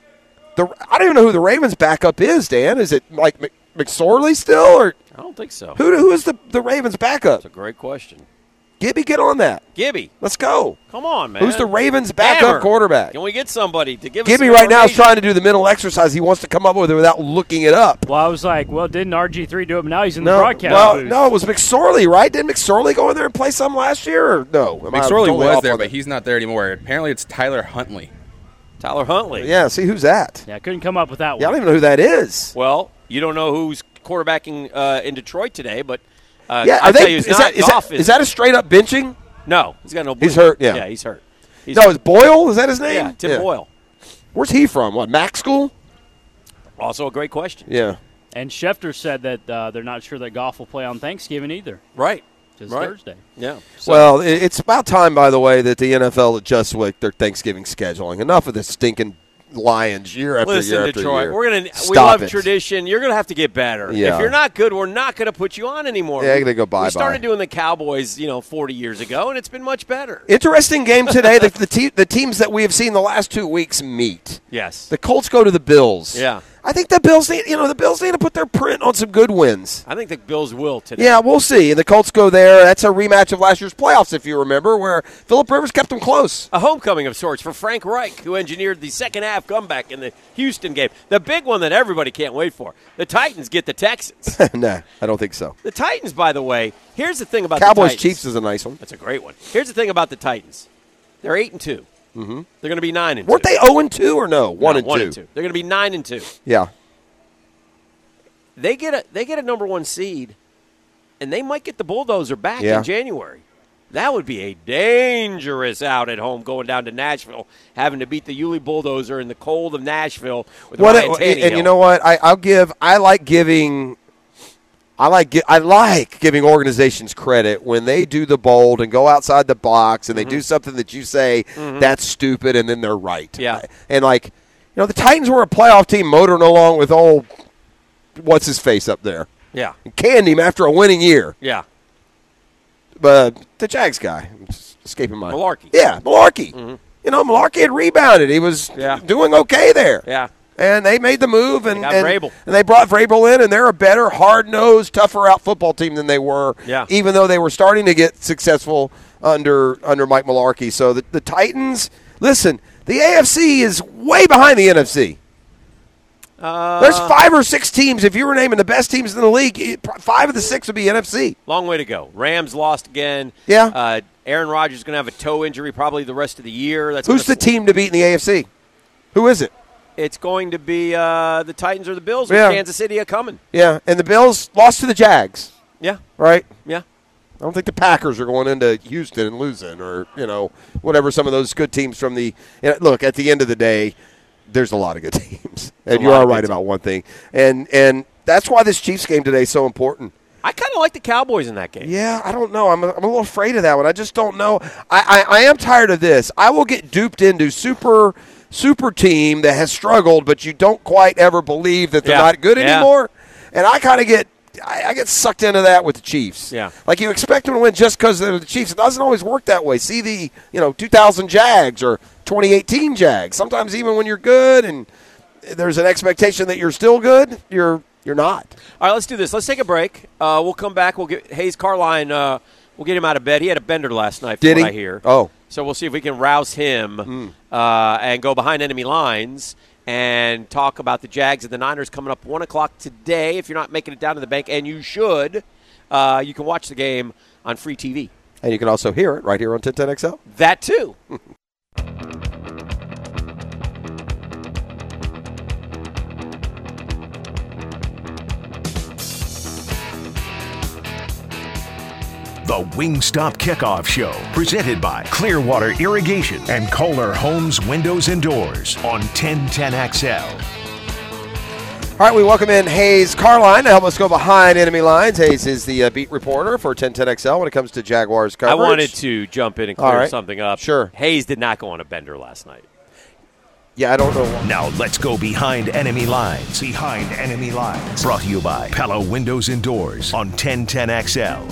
The I don't even know who the Ravens' backup is, Dan. Is it like Mc, McSorley still, or I don't think so. who who is the, the Ravens' backup? That's a great question. Gibby, get on that. Gibby, Let's go. come on, man. Who's the Ravens' backup Hammer. quarterback? Can we get somebody to give us Gibby some right now is information? trying to do the mental exercise. He wants to come up with it without looking it up. Well, I was like, well, didn't R G three do it? But now he's in the No, broadcast well, booth. no, it was McSorley, right? Didn't McSorley go in there and play some last year, or no? Am I McSorley totally was off there, on but that? he's not there anymore. Apparently, it's Tyler Huntley. Tyler Huntley. Yeah, see who's that? Yeah, I couldn't come up with that one. Yeah, I don't even know who that is. Well, you don't know who's quarterbacking uh, in Detroit today, but uh, Yeah, I are tell they? you, Is it's that, not is, Goff. that, is that a straight up benching? No, he's got no. He's blue. hurt, yeah. yeah, he's hurt. He's No, it's Boyle. Is that his name? yeah, Tim Boyle. Where's he from? What, Mac School? Also a great question. Yeah. And Schefter said that uh, they're not sure that Goff will play on Thanksgiving either, Right. just Right. Thursday. Yeah. So, Well, it- it's about time, by the way, that the N F L adjusts with their Thanksgiving scheduling. Enough of this stinking Lions year after listen, year after Detroit, year. we're gonna we Stop love it. tradition. You're gonna have to get better. Yeah. If you're not good, we're not gonna put you on anymore. Yeah, you're gonna go bye-bye. We started doing the Cowboys, you know, forty years ago, and it's been much better. Interesting game today. the the, te- the teams that we have seen the last two weeks meet. Yes. The Colts go to the Bills. Yeah. I think the Bills need, you know, the Bills need to put their print on some good wins. I think the Bills will today. Yeah, we'll see. And the Colts go there. That's a rematch of last year's playoffs, if you remember, where Phillip Rivers kept them close. A homecoming of sorts for Frank Reich, who engineered the second half comeback in the Houston game. The big one that everybody can't wait for. The Titans get the Texans. Nah, I don't think so. The Titans, by the way, here's the thing about Cowboys the Titans. Chiefs is a nice one. That's a great one. Here's the thing about the Titans. They're eight and two. Mm-hmm. They're going to be nine and Weren't two. they zero and two or no? One No, and one two. and two. They're going to be nine and two. Yeah. They get a they get a number one seed, and they might get the bulldozer back Yeah. in January. That would be a dangerous out at home going down to Nashville, having to beat the Yulee Bulldozer in the cold of Nashville with What? Ryan And, Tannehill. and you know what? I, I'll give. I like giving. I like. gi- I like giving organizations credit when they do the bold and go outside the box and they Mm-hmm. do something that you say that's stupid and then they're right. Yeah. And like, you know, the Titans were a playoff team motoring along with old, what's his face up there, Yeah, and canned him after a winning year. yeah. But the Jags guy, I'm just escaping my Malarkey. Yeah, Malarkey. You know, Malarkey had rebounded. He was Mm-hmm. Yeah. doing okay there. Yeah. And they made the move, and, They got and, Vrabel. and they brought Vrabel in, and they're a better, hard-nosed, tougher-out football team than they were, Yeah. even though they were starting to get successful under under Mike Malarkey. So the, the Titans, listen, the A F C is way behind the N F C. Uh, There's five or six teams. If you were naming the best teams in the league, it- five of the six would be N F C. Long way to go. Rams lost again. Yeah. Uh, Aaron Rodgers is going to have a toe injury probably the rest of the year. That's Who's the gonna, team to beat in the A F C? Who is it? It's going to be uh, the Titans or the Bills with Yeah. Kansas City a coming. Yeah, and the Bills lost to the Jags, Yeah, right? yeah. I don't think the Packers are going into Houston and losing, or you know, whatever some of those good teams from the. You know, look, at the end of the day, there's a lot of good teams, and a you lot are of right good about one thing, and and that's why this Chiefs game today is so important. I kind of like the Cowboys in that game. Yeah, I don't know. I'm a, I'm a little afraid of that one. I just don't know. I, I I am tired of this. I will get duped into super super team that has struggled, but you don't quite ever believe that they're Yeah. not good Yeah. anymore, and I kind of get. I, I get sucked into that with the Chiefs. Yeah. Like you expect them to win just because they're the Chiefs. It doesn't always work that way. See the, you know, two thousand Jags or twenty eighteen Jags. Sometimes even when you're good and there's an expectation that you're still good, you're You're not. All right, let's do this. Let's take a break. Uh, we'll come back. We'll get Hayes Carline. Uh, we'll get him out of bed. He had a bender last night, from Did he? what I hear. Oh. So we'll see if we can rouse him Mm. uh, and go behind enemy lines and talk about the Jags and the Niners coming up one o'clock today. If you're not making it down to the bank, and you should, uh, you can watch the game on free T V. And you can also hear it right here on ten ten X L. That too. The Wingstop Kickoff Show, presented by Clearwater Irrigation and Kohler Homes Windows and Doors on ten ten X L. All right, we welcome in Hayes Carline to help us go behind enemy lines. Hayes is the uh, beat reporter for ten ten X L when it comes to Jaguars coverage. I wanted to jump in and clear right. something up. Sure. Hayes did not go on a bender last night. Yeah, I don't know why. Now let's go behind enemy lines. Behind enemy lines. Brought to you by Pella Windows and Doors on ten ten X L.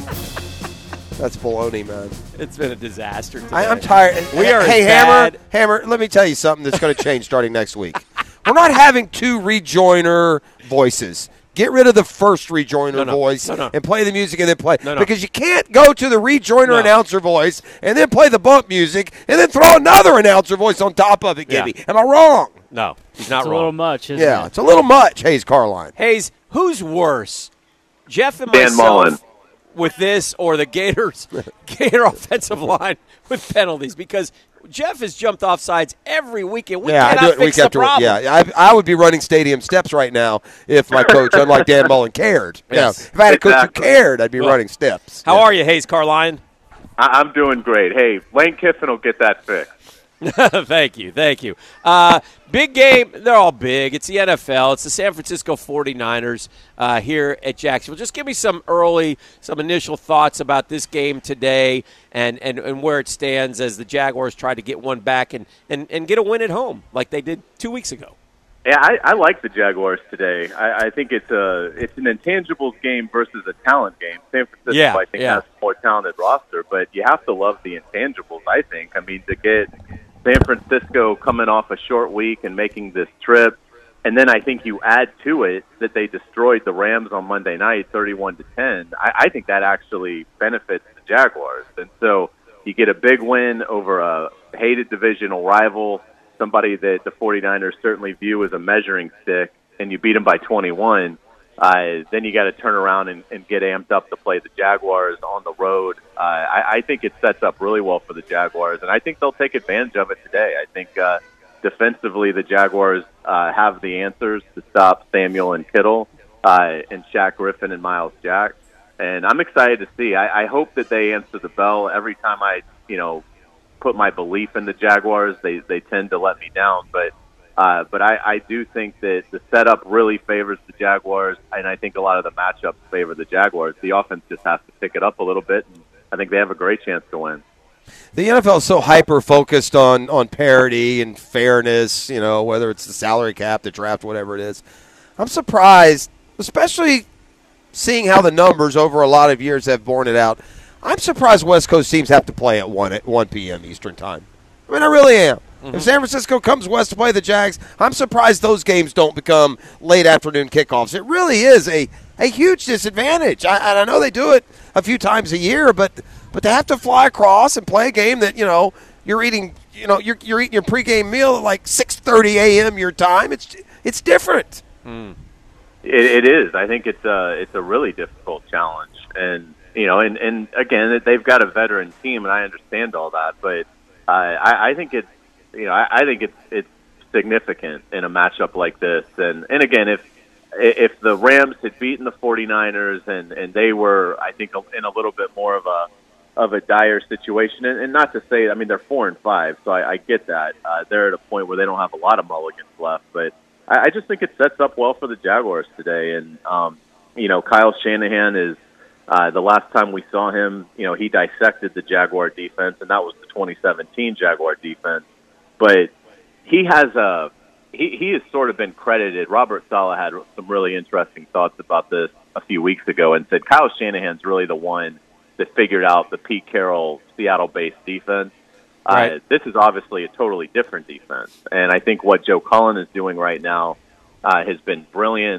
That's baloney, man. It's been a disaster today. I, I'm tired. We are Hey, as Hammer, bad. Hammer, let me tell you something that's going to change starting next week. We're not having two rejoiner voices. Get rid of the first rejoiner No, no. voice No, no. and play the music and then play. No, no. Because you can't go to the rejoiner No. announcer voice and then play the bump music and then throw another announcer voice on top of it, Yeah. Gibby. Am I wrong? No, he's not It's a wrong. little much, isn't Yeah, it? it's a little much, Hayes Carline. Hayes, who's worse, Jeff and Dan myself Mullen. with this, or the Gators, Gator offensive line with penalties? Because Jeff has jumped off sides every weekend. We yeah, I cannot do it fix week the after week. problem. Yeah, I, I would be running stadium steps right now if my coach, unlike Dan Mullen, cared. Yes. Yeah, if I had a coach Exactly. who cared, I'd be Well, running steps. How Yeah. are you, Hayes Carline? I- I'm doing great. Hey, Lane Kiffin will get that fixed. Thank you, thank you. Uh, big game. They're all big. It's the N F L. It's the San Francisco forty-niners uh, here at Jacksonville. Just give me some early, some initial thoughts about this game today and, and, and where it stands as the Jaguars try to get one back and, and, and get a win at home like they did two weeks ago. Yeah, I, I like the Jaguars today. I, I think it's a it's an intangibles game versus a talent game. San Francisco, Yeah, I think, yeah. has a more talented roster, but you have to love the intangibles, I think. I mean, to get San Francisco coming off a short week and making this trip, and then I think you add to it that they destroyed the Rams on Monday night, thirty-one to ten. I, I think that actually benefits the Jaguars, and so you get a big win over a hated divisional rival, somebody that the forty-niners certainly view as a measuring stick, and you beat them by twenty-one. Uh, then you got to turn around and, and get amped up to play the Jaguars on the road. Uh, I, I think it sets up really well for the Jaguars, and I think they'll take advantage of it today. I think uh, defensively the Jaguars uh, have the answers to stop Samuel and Kittle uh, and Shaq Griffin and Miles Jack. And I'm excited to see. I, I hope that they answer the bell every time I, you know, put my belief in the Jaguars. They they tend to let me down, but uh, but I, I do think that the setup really favors the Jaguars, and I think a lot of the matchups favor the Jaguars. The offense just has to pick it up a little bit, and I think they have a great chance to win. The N F L is so hyper-focused on, on parity and fairness, you know, whether it's the salary cap, the draft, whatever it is. I'm surprised, especially seeing how the numbers over a lot of years have borne it out. I'm surprised West Coast teams have to play at one at one p.m. Eastern time. I mean, I really am. Mm-hmm. If San Francisco comes west to play the Jags, I'm surprised those games don't become late afternoon kickoffs. It really is a, a huge disadvantage. I, and I know they do it a few times a year, but but to have to fly across and play a game that, you know, you're eating, you know, you're you're eating your pregame meal at like six thirty a.m. your time. It's it's different. Mm. It, it is. I think it's a it's a really difficult challenge, and you know, and, and again, they've got a veteran team, and I understand all that, but uh, I, I think it's, you know, I, I think it's it's significant in a matchup like this, and and again, if if the Rams had beaten the forty-niners and and they were, I think, in a little bit more of a of a dire situation, and, and not to say, I mean, they're four and five, so I, I get that uh, they're at a point where they don't have a lot of mulligans left, but I, I just think it sets up well for the Jaguars today, and um, you know, Kyle Shanahan is. Uh, the last time we saw him, you know, he dissected the Jaguar defense, and that was the twenty seventeen Jaguar defense. But he has a he, he has sort of been credited. Robert Saleh had some really interesting thoughts about this a few weeks ago and said Kyle Shanahan's really the one that figured out the Pete Carroll Seattle-based defense. Right. Uh, this is obviously a totally different defense, and I think what Joe Cullen is doing right now uh, has been brilliant.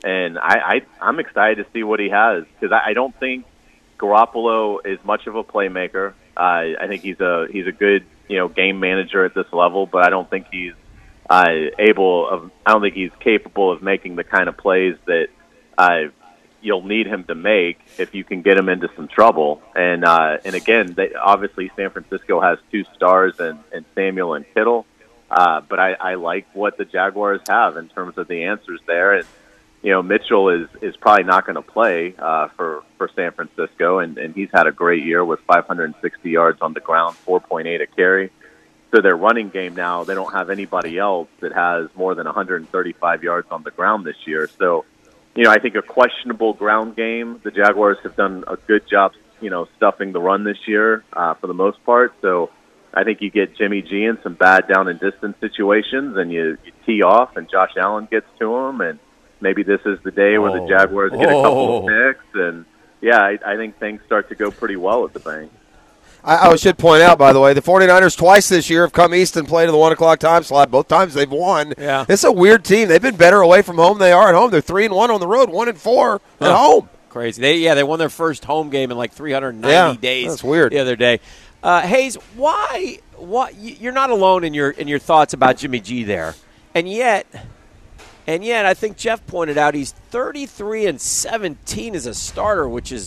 and I, I I'm excited to see what he has because I, I don't think Garoppolo is much of a playmaker. Uh, I think he's a he's a good you know game manager at this level, but I don't think he's uh, able of. I don't think he's capable of making the kind of plays that uh, you'll need him to make if you can get him into some trouble. And uh, and again, they, obviously San Francisco has two stars in, in Samuel and Kittle, uh, but I, I like what the Jaguars have in terms of the answers there. And you know, Mitchell is, is probably not going to play uh, for, for San Francisco, and, and he's had a great year with five hundred sixty yards on the ground, four point eight a carry. So their running game now, they don't have anybody else that has more than one hundred thirty-five yards on the ground this year. So, you know, I think a questionable ground game. The Jaguars have done a good job, you know, stuffing the run this year uh, for the most part. So I think you get Jimmy G in some bad down and distance situations, and you, you tee off, and Josh Allen gets to him, and maybe this is the day where the Jaguars get a couple of picks, and yeah, I, I think things start to go pretty well at the bank. I, I should point out, by the way, the 49ers twice this year have come east and played in the one o'clock time slot. Both times they've won. Yeah. It's a weird team. They've been better away from home than they are at home. They're three and one on the road, one and four at Huh. home. Crazy. They yeah, they won their first home game in like three hundred ninety Yeah, days. that's weird. The other day. Uh, Hayes, why? Why you're not alone in your in your thoughts about Jimmy G there, and yet. And yet, I think Jeff pointed out he's thirty-three and seventeen as a starter, which is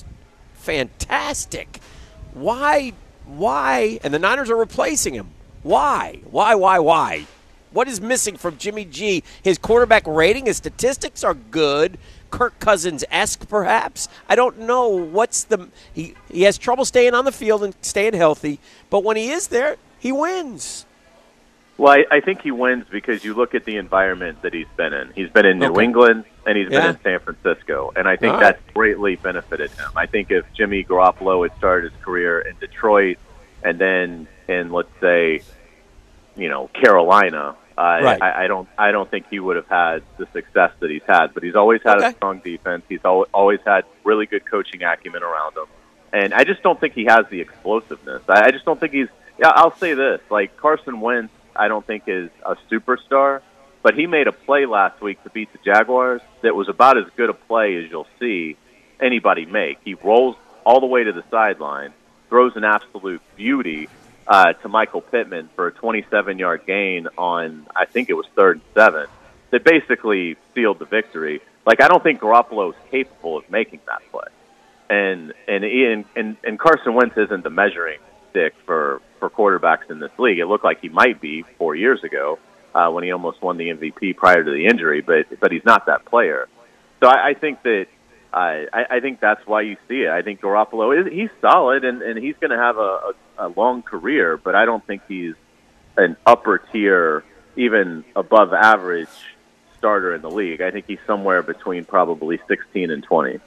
fantastic. Why? Why? And the Niners are replacing him. Why? Why? Why? Why? What is missing from Jimmy G? His quarterback rating, his statistics are good. Kirk Cousins-esque, perhaps. I don't know what's the. He he has trouble staying on the field and staying healthy, but when he is there, he wins. Well, I, I think he wins because you look at the environment that he's been in. He's been in New Okay. England, and he's Yeah. been in San Francisco, and I think All right. that's greatly benefited him. I think if Jimmy Garoppolo had started his career in Detroit and then in, let's say, you know, Carolina, uh, Right. I, I don't, I don't think he would have had the success that he's had. But he's always had Okay. a strong defense. He's al- always had really good coaching acumen around him, and I just don't think he has the explosiveness. I, I just don't think he's. Yeah, I'll say this: like Carson Wentz, I don't think is a superstar, but he made a play last week to beat the Jaguars that was about as good a play as you'll see anybody make. He rolls all the way to the sideline, throws an absolute beauty uh, to Michael Pittman for a twenty-seven-yard gain on, I think it was third and seven, that basically sealed the victory. Like, I don't think Garoppolo is capable of making that play. And and Ian and, and Carson Wentz isn't the measuring stick for, for quarterbacks in this league. It looked like he might be four years ago uh, when he almost won the M V P prior to the injury, but but he's not that player. So I, I think that uh, I, I think that's why you see it. I think Garoppolo is he's solid and, and he's going to have a, a, a long career, but I don't think he's an upper tier, even above average starter in the league. I think he's somewhere between probably sixteen and twenty.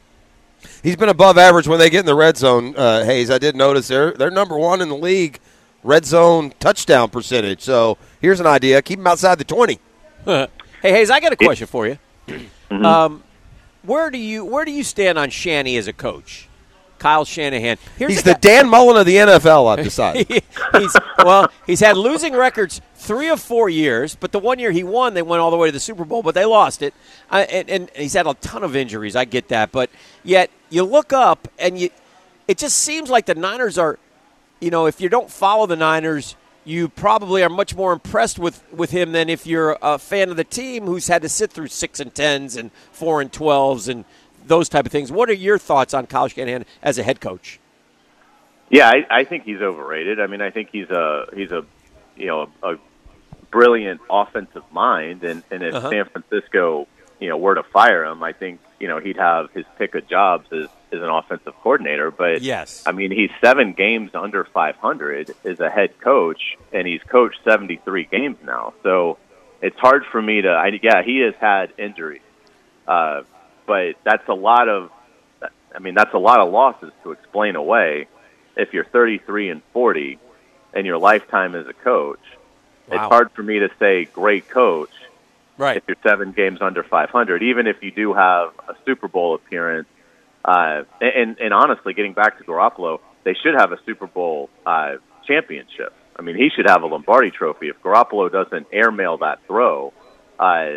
He's been above average when they get in the red zone, uh, Hayes. I did notice they're, they're number one in the league red zone touchdown percentage. So here's an idea. Keep him outside the twenty. Hey, Hayes, I got a question for you. Mm-hmm. Um, where do you where do you stand on Shanny as a coach? Kyle Shanahan. Here's He's the, the Dan Mullen of the N F L, I've decided. he's well, he's had losing records three of four years, but the one year he won, they went all the way to the Super Bowl, but they lost it. Uh, and, and he's had a ton of injuries. I get that, but yet you look up and you, it just seems like the Niners are, you know, if you don't follow the Niners, you probably are much more impressed with, with him than if you're a fan of the team who's had to sit through six and tens and four and twelves and those type of things. What are your thoughts on Kyle Shanahan as a head coach? Yeah, I, I think he's overrated. I mean, I think he's a he's a you know a brilliant offensive mind, and, and if Uh-huh. San Francisco you know were to fire him, I think you know he'd have his pick of jobs as, as an offensive coordinator. But Yes. I mean, he's seven games under five hundred as a head coach, and he's coached seventy-three games now. So it's hard for me to. I, yeah, he has had injuries. Uh, But that's a lot of, I mean, that's a lot of losses to explain away if you're thirty-three and forty in your lifetime as a coach. Wow. It's hard for me to say great coach Right. if you're seven games under five hundred, even if you do have a Super Bowl appearance. Uh, and, and honestly, getting back to Garoppolo, they should have a Super Bowl uh, championship. I mean, he should have a Lombardi trophy. If Garoppolo doesn't airmail that throw, uh,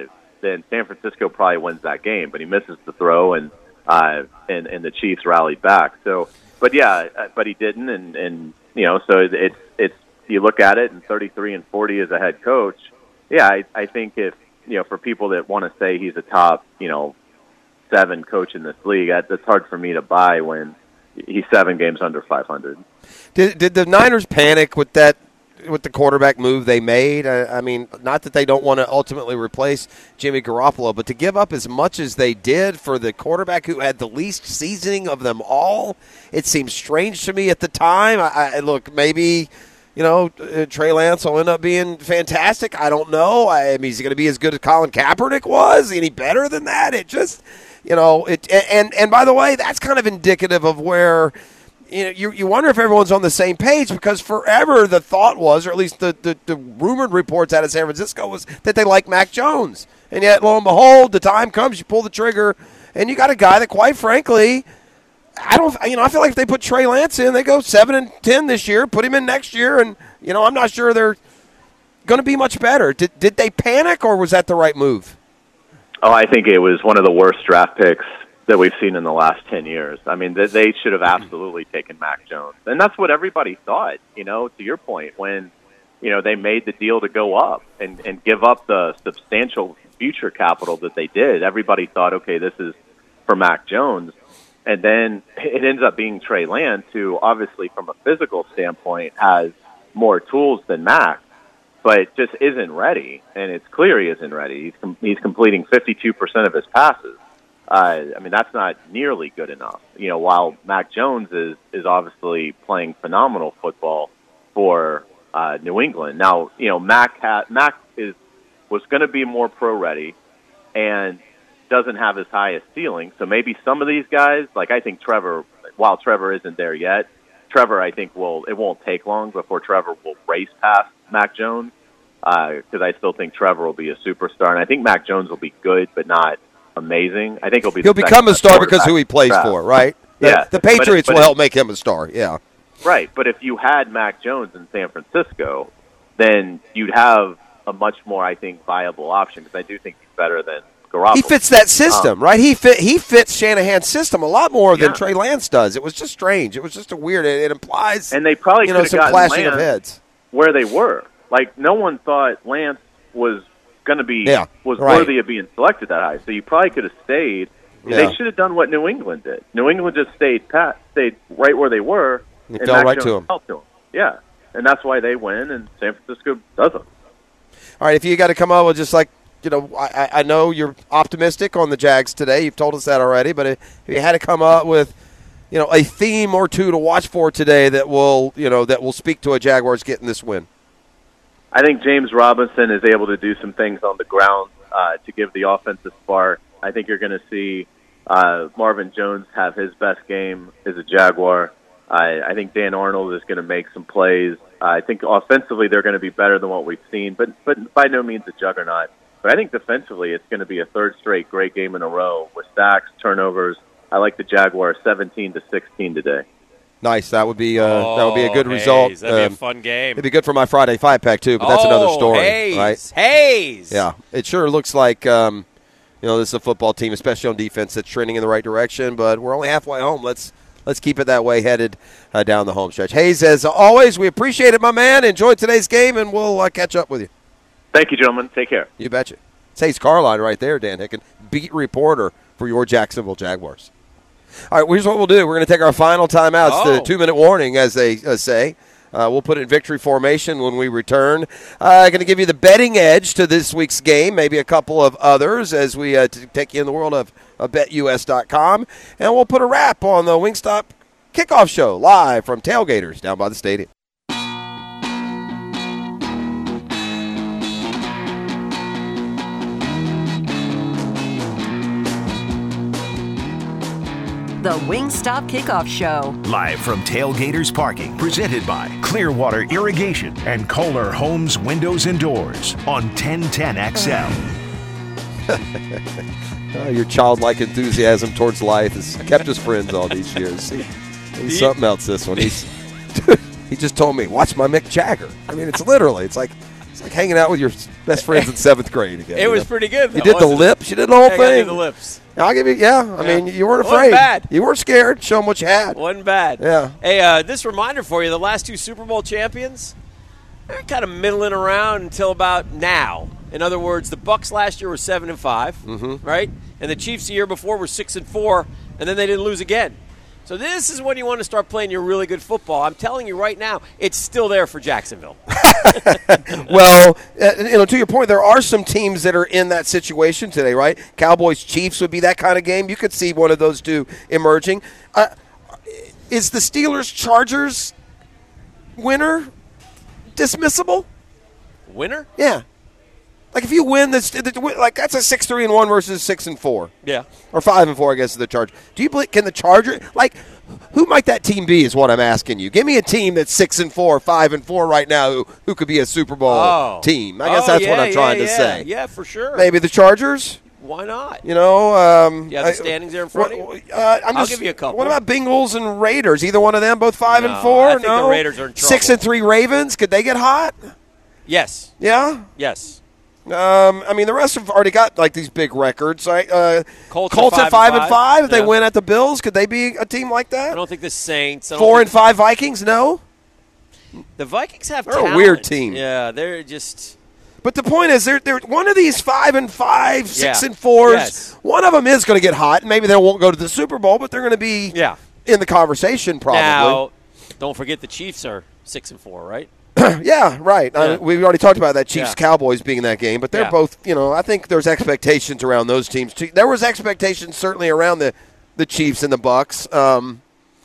then San Francisco probably wins that game. But he misses the throw, and uh, and and the Chiefs rallied back. So, but yeah, but he didn't, and and you know, so it's it's you look at it, and thirty-three and forty as a head coach. Yeah, I, I think if you know, for people that want to say he's a top, you know, seven coach in this league, that, that's hard for me to buy when he's seven games under five hundred. Did did the Niners panic with that, with the quarterback move they made? I, I mean, not that they don't want to ultimately replace Jimmy Garoppolo, but to give up as much as they did for the quarterback who had the least seasoning of them all, it seems strange to me at the time. I, I look, maybe, you know, uh, Trey Lance will end up being fantastic. I don't know. I, I mean, is he going to be as good as Colin Kaepernick was? Any better than that? It just, you know, it. And and by the way, that's kind of indicative of where, you know, you, you wonder if everyone's on the same page, because forever the thought was, or at least the, the, the rumored reports out of San Francisco, was that they like Mac Jones. And yet, lo and behold, the time comes, you pull the trigger, and you got a guy that, quite frankly, I don't, you know, I feel like if they put Trey Lance in, they go seven and ten this year, put him in next year, and, you know, I'm not sure they're going to be much better. Did, did they panic, or was that the right move? Oh, I think it was one of the worst draft picks that we've seen in the last ten years. I mean, they should have absolutely taken Mac Jones. And that's what everybody thought, you know, to your point, when, you know, they made the deal to go up and, and give up the substantial future capital that they did. Everybody thought, okay, this is for Mac Jones. And then it ends up being Trey Lance, who obviously from a physical standpoint has more tools than Mac, but just isn't ready. And it's clear he isn't ready. He's, com- he's completing fifty-two percent of his passes. Uh, I mean, that's not nearly good enough. You know, while Mac Jones is, is obviously playing phenomenal football for uh, New England. Now, you know, Mac ha- Mac is was going to be more pro-ready and doesn't have his highest ceiling. So maybe some of these guys, like I think Trevor, while Trevor isn't there yet, Trevor, I think, will it won't take long before Trevor will race past Mac Jones, because uh, I still think Trevor will be a superstar. And I think Mac Jones will be good, but not amazing. I think he'll be. He'll become a star because who he plays for, right? The, yeah, the Patriots but, but will if, help make him a star. Yeah, right. But if you had Mac Jones in San Francisco, then you'd have a much more, I think, viable option, because I do think he's better than Garoppolo. He fits that system, um, right? He fit. He fits Shanahan's system a lot more than yeah. Trey Lance does. It was just strange. It was just a weird. It, it implies, and they probably you know, some clashing Lance of heads where they were. Like, no one thought Lance was going to be yeah, was right. worthy of being selected that high. So you probably could have stayed. Yeah. They should have done what New England did. New England just stayed pat, stayed right where they were. It and fell Mac right Jones to them. fell to them. Yeah, and that's why they win, and San Francisco doesn't. All right, if you got to come up with just like, you know, I, I know you're optimistic on the Jags today. You've told us that already. But if you had to come up with, you know, a theme or two to watch for today that will, you know, that will speak to a Jaguars getting this win. I think James Robinson is able to do some things on the ground uh, to give the offense a spark. I think you're going to see uh, Marvin Jones have his best game as a Jaguar. I, I think Dan Arnold is going to make some plays. Uh, I think offensively they're going to be better than what we've seen, but but by no means a juggernaut. But I think defensively it's going to be a third straight great game in a row with sacks, turnovers. I like the Jaguars seventeen to sixteen today. Nice. That would be uh, oh, that would be a good Hayes, result. That'd um, be a fun game. It'd be good for my Friday five pack too, but that's oh, another story, Hayes, right? Hayes. Yeah, it sure looks like um, you know, this is a football team, especially on defense, that's trending in the right direction. But we're only halfway home. Let's let's keep it that way, headed uh, down the home stretch. Hayes, as always, we appreciate it, my man. Enjoy today's game, and we'll uh, catch up with you. Thank you, gentlemen. Take care. You betcha. It's Hayes Carline right there, Dan Hicken, beat reporter for your Jacksonville Jaguars. All right, here's what we'll do. We're going to take our final timeout. It's oh. the two-minute warning, as they uh, say. Uh, we'll put it in victory formation when we return. Uh, going to give you the betting edge to this week's game, maybe a couple of others, as we uh, t- take you in the world of uh, bet U S dot com. And we'll put a wrap on the Wingstop Kickoff Show live from Tailgaters down by the stadium. The Wingstop Kickoff Show. Live from Tailgaters Parking, presented by Clearwater Irrigation and Kohler Homes Windows and Doors on ten ten X L. Oh, your childlike enthusiasm towards life has kept us friends all these years. He, he's something else, this one. He's, he just told me, watch my Mick Jagger. I mean, it's literally, it's like, It's like hanging out with your best friends in seventh grade again. It was know? pretty good, though, You did the wasn't it? lips. You did the whole Yeah, I gotta do thing. the lips. I'll give you, yeah. I Yeah. mean, you weren't Wasn't afraid. bad. You weren't scared. Show them what you had. Wasn't bad. Yeah. Hey, uh, this reminder for you: the last two Super Bowl champions, they're kind of middling around until about now. In other words, the Bucks last year were seven and five, Mhm. right? And the Chiefs the year before were six and four, and then they didn't lose again. So this is when you want to start playing your really good football. I'm telling you right now, it's still there for Jacksonville. Well, uh, you know, to your point, there are some teams that are in that situation today, right? Cowboys, Chiefs would be that kind of game. You could see one of those two emerging. Uh, is the Steelers Chargers winner dismissible? Winner? Yeah. Like if you win this, like that's a six three and one versus six and four. Yeah. Or five and four, I guess, is the Charger. Do you believe? Can the Charger like? Who might that team be? Is what I'm asking you. Give me a team that's six and four, five and four right now. Who, who could be a Super Bowl Oh. team? I guess Oh, that's yeah, what I'm yeah, trying to yeah. say. Yeah, for sure. Maybe the Chargers. Why not? You know, um, You have the I- standings there in front of you? Uh, I'm I'll just- give you a couple. What about Bengals and Raiders? Either one of them, both five No, and four. I think the no, Raiders are in Six trouble. and three Ravens. Could they get hot? Yes. Yeah. Yes. Um, I mean, the rest have already got like these big records. Right? Uh, Colts, Colts are at five and five. If Yeah. they win at the Bills, could they be a team like I that? don't think the Saints. I don't Four think and five Vikings. No. The Vikings have They're a talent. weird team. Yeah, they're just. But the point is, they're, they're one of these five and five, six Yeah. and fours. Yes. One of them is going to get hot. Maybe they won't go to the Super Bowl, but they're going to be Yeah. in the conversation probably. Now, don't forget the Chiefs are six and four, right? Yeah, right. Yeah. Uh, we've already talked about that Chiefs Yeah. Cowboys being in that game, but they're Yeah. both, you know, I think there's expectations around those teams too. There was expectations certainly around the, the Chiefs and the Bucks. Um,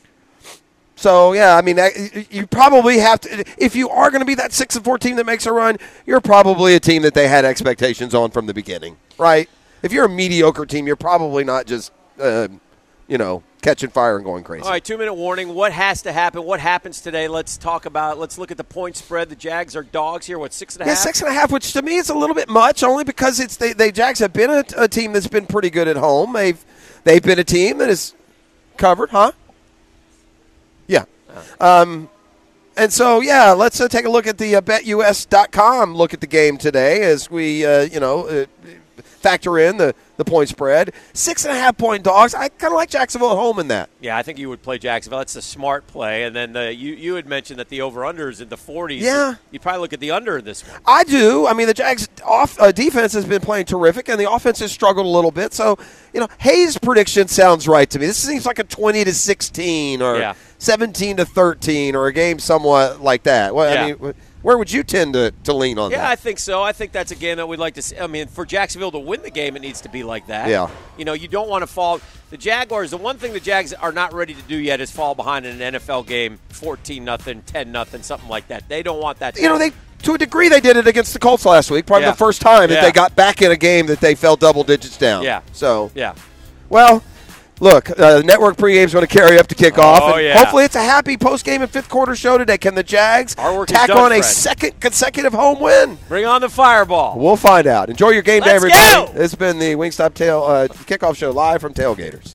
so yeah, I mean, that- you probably have to if you are going to be that six and four team that makes a run, you're probably a team that they had expectations on from the beginning, right? If you're a mediocre team, you're probably not just, uh, you know, catching fire and going crazy. All right, two-minute warning. What has to happen? What happens today? Let's talk about. Let's look at the point spread. The Jags are dogs here. What, six and a Yeah, half? six and a half, which to me is a little bit much, only because it's they, they Jags have been a, a team that's been pretty good at home. They've they've been a team that is covered, huh? Yeah. Um, and so yeah, let's uh, take a look at the uh, bet U S dot com. Look at the game today as we uh, you know uh, factor in the the point spread. Six and a half point dogs. I kind of like Jacksonville at home in that. Yeah, I think you would play Jacksonville. That's a smart play. And then the, you you had mentioned that the over-under is in the forties. Yeah. You'd probably look at the under in this one. I do. I mean, the Jags' off uh, defense has been playing terrific, and the offense has struggled a little bit. So, you know, Hayes' prediction sounds right to me. This seems like a twenty to sixteen or Yeah. seventeen to thirteen or a game somewhat like that. Well, Yeah. I mean, where would you tend to, to lean on Yeah, I that? think so. I think that's a game that we'd like to see. I mean, for Jacksonville to win the game, it needs to be like that. Yeah. You know, you don't want to fall. The Jaguars, the one thing the Jags are not ready to do yet is fall behind in an N F L game fourteen nothing, ten nothing, something like that. They don't want that to You know, happen. they to a degree they did it against the Colts last week. Probably Yeah. the first time that Yeah. they got back in a game that they fell double digits down. Yeah. So, Yeah. well, look, uh, the network pregame is going to carry up to kickoff. Oh, and yeah. Hopefully it's a happy postgame and fifth quarter show today. Can the Jags Our work is tack done, on a Fred. second consecutive home win? Bring on the fireball. We'll find out. Enjoy your game day, Let's everybody. go! This has been the Wingstop Tail uh, Kickoff Show live from Tailgaters.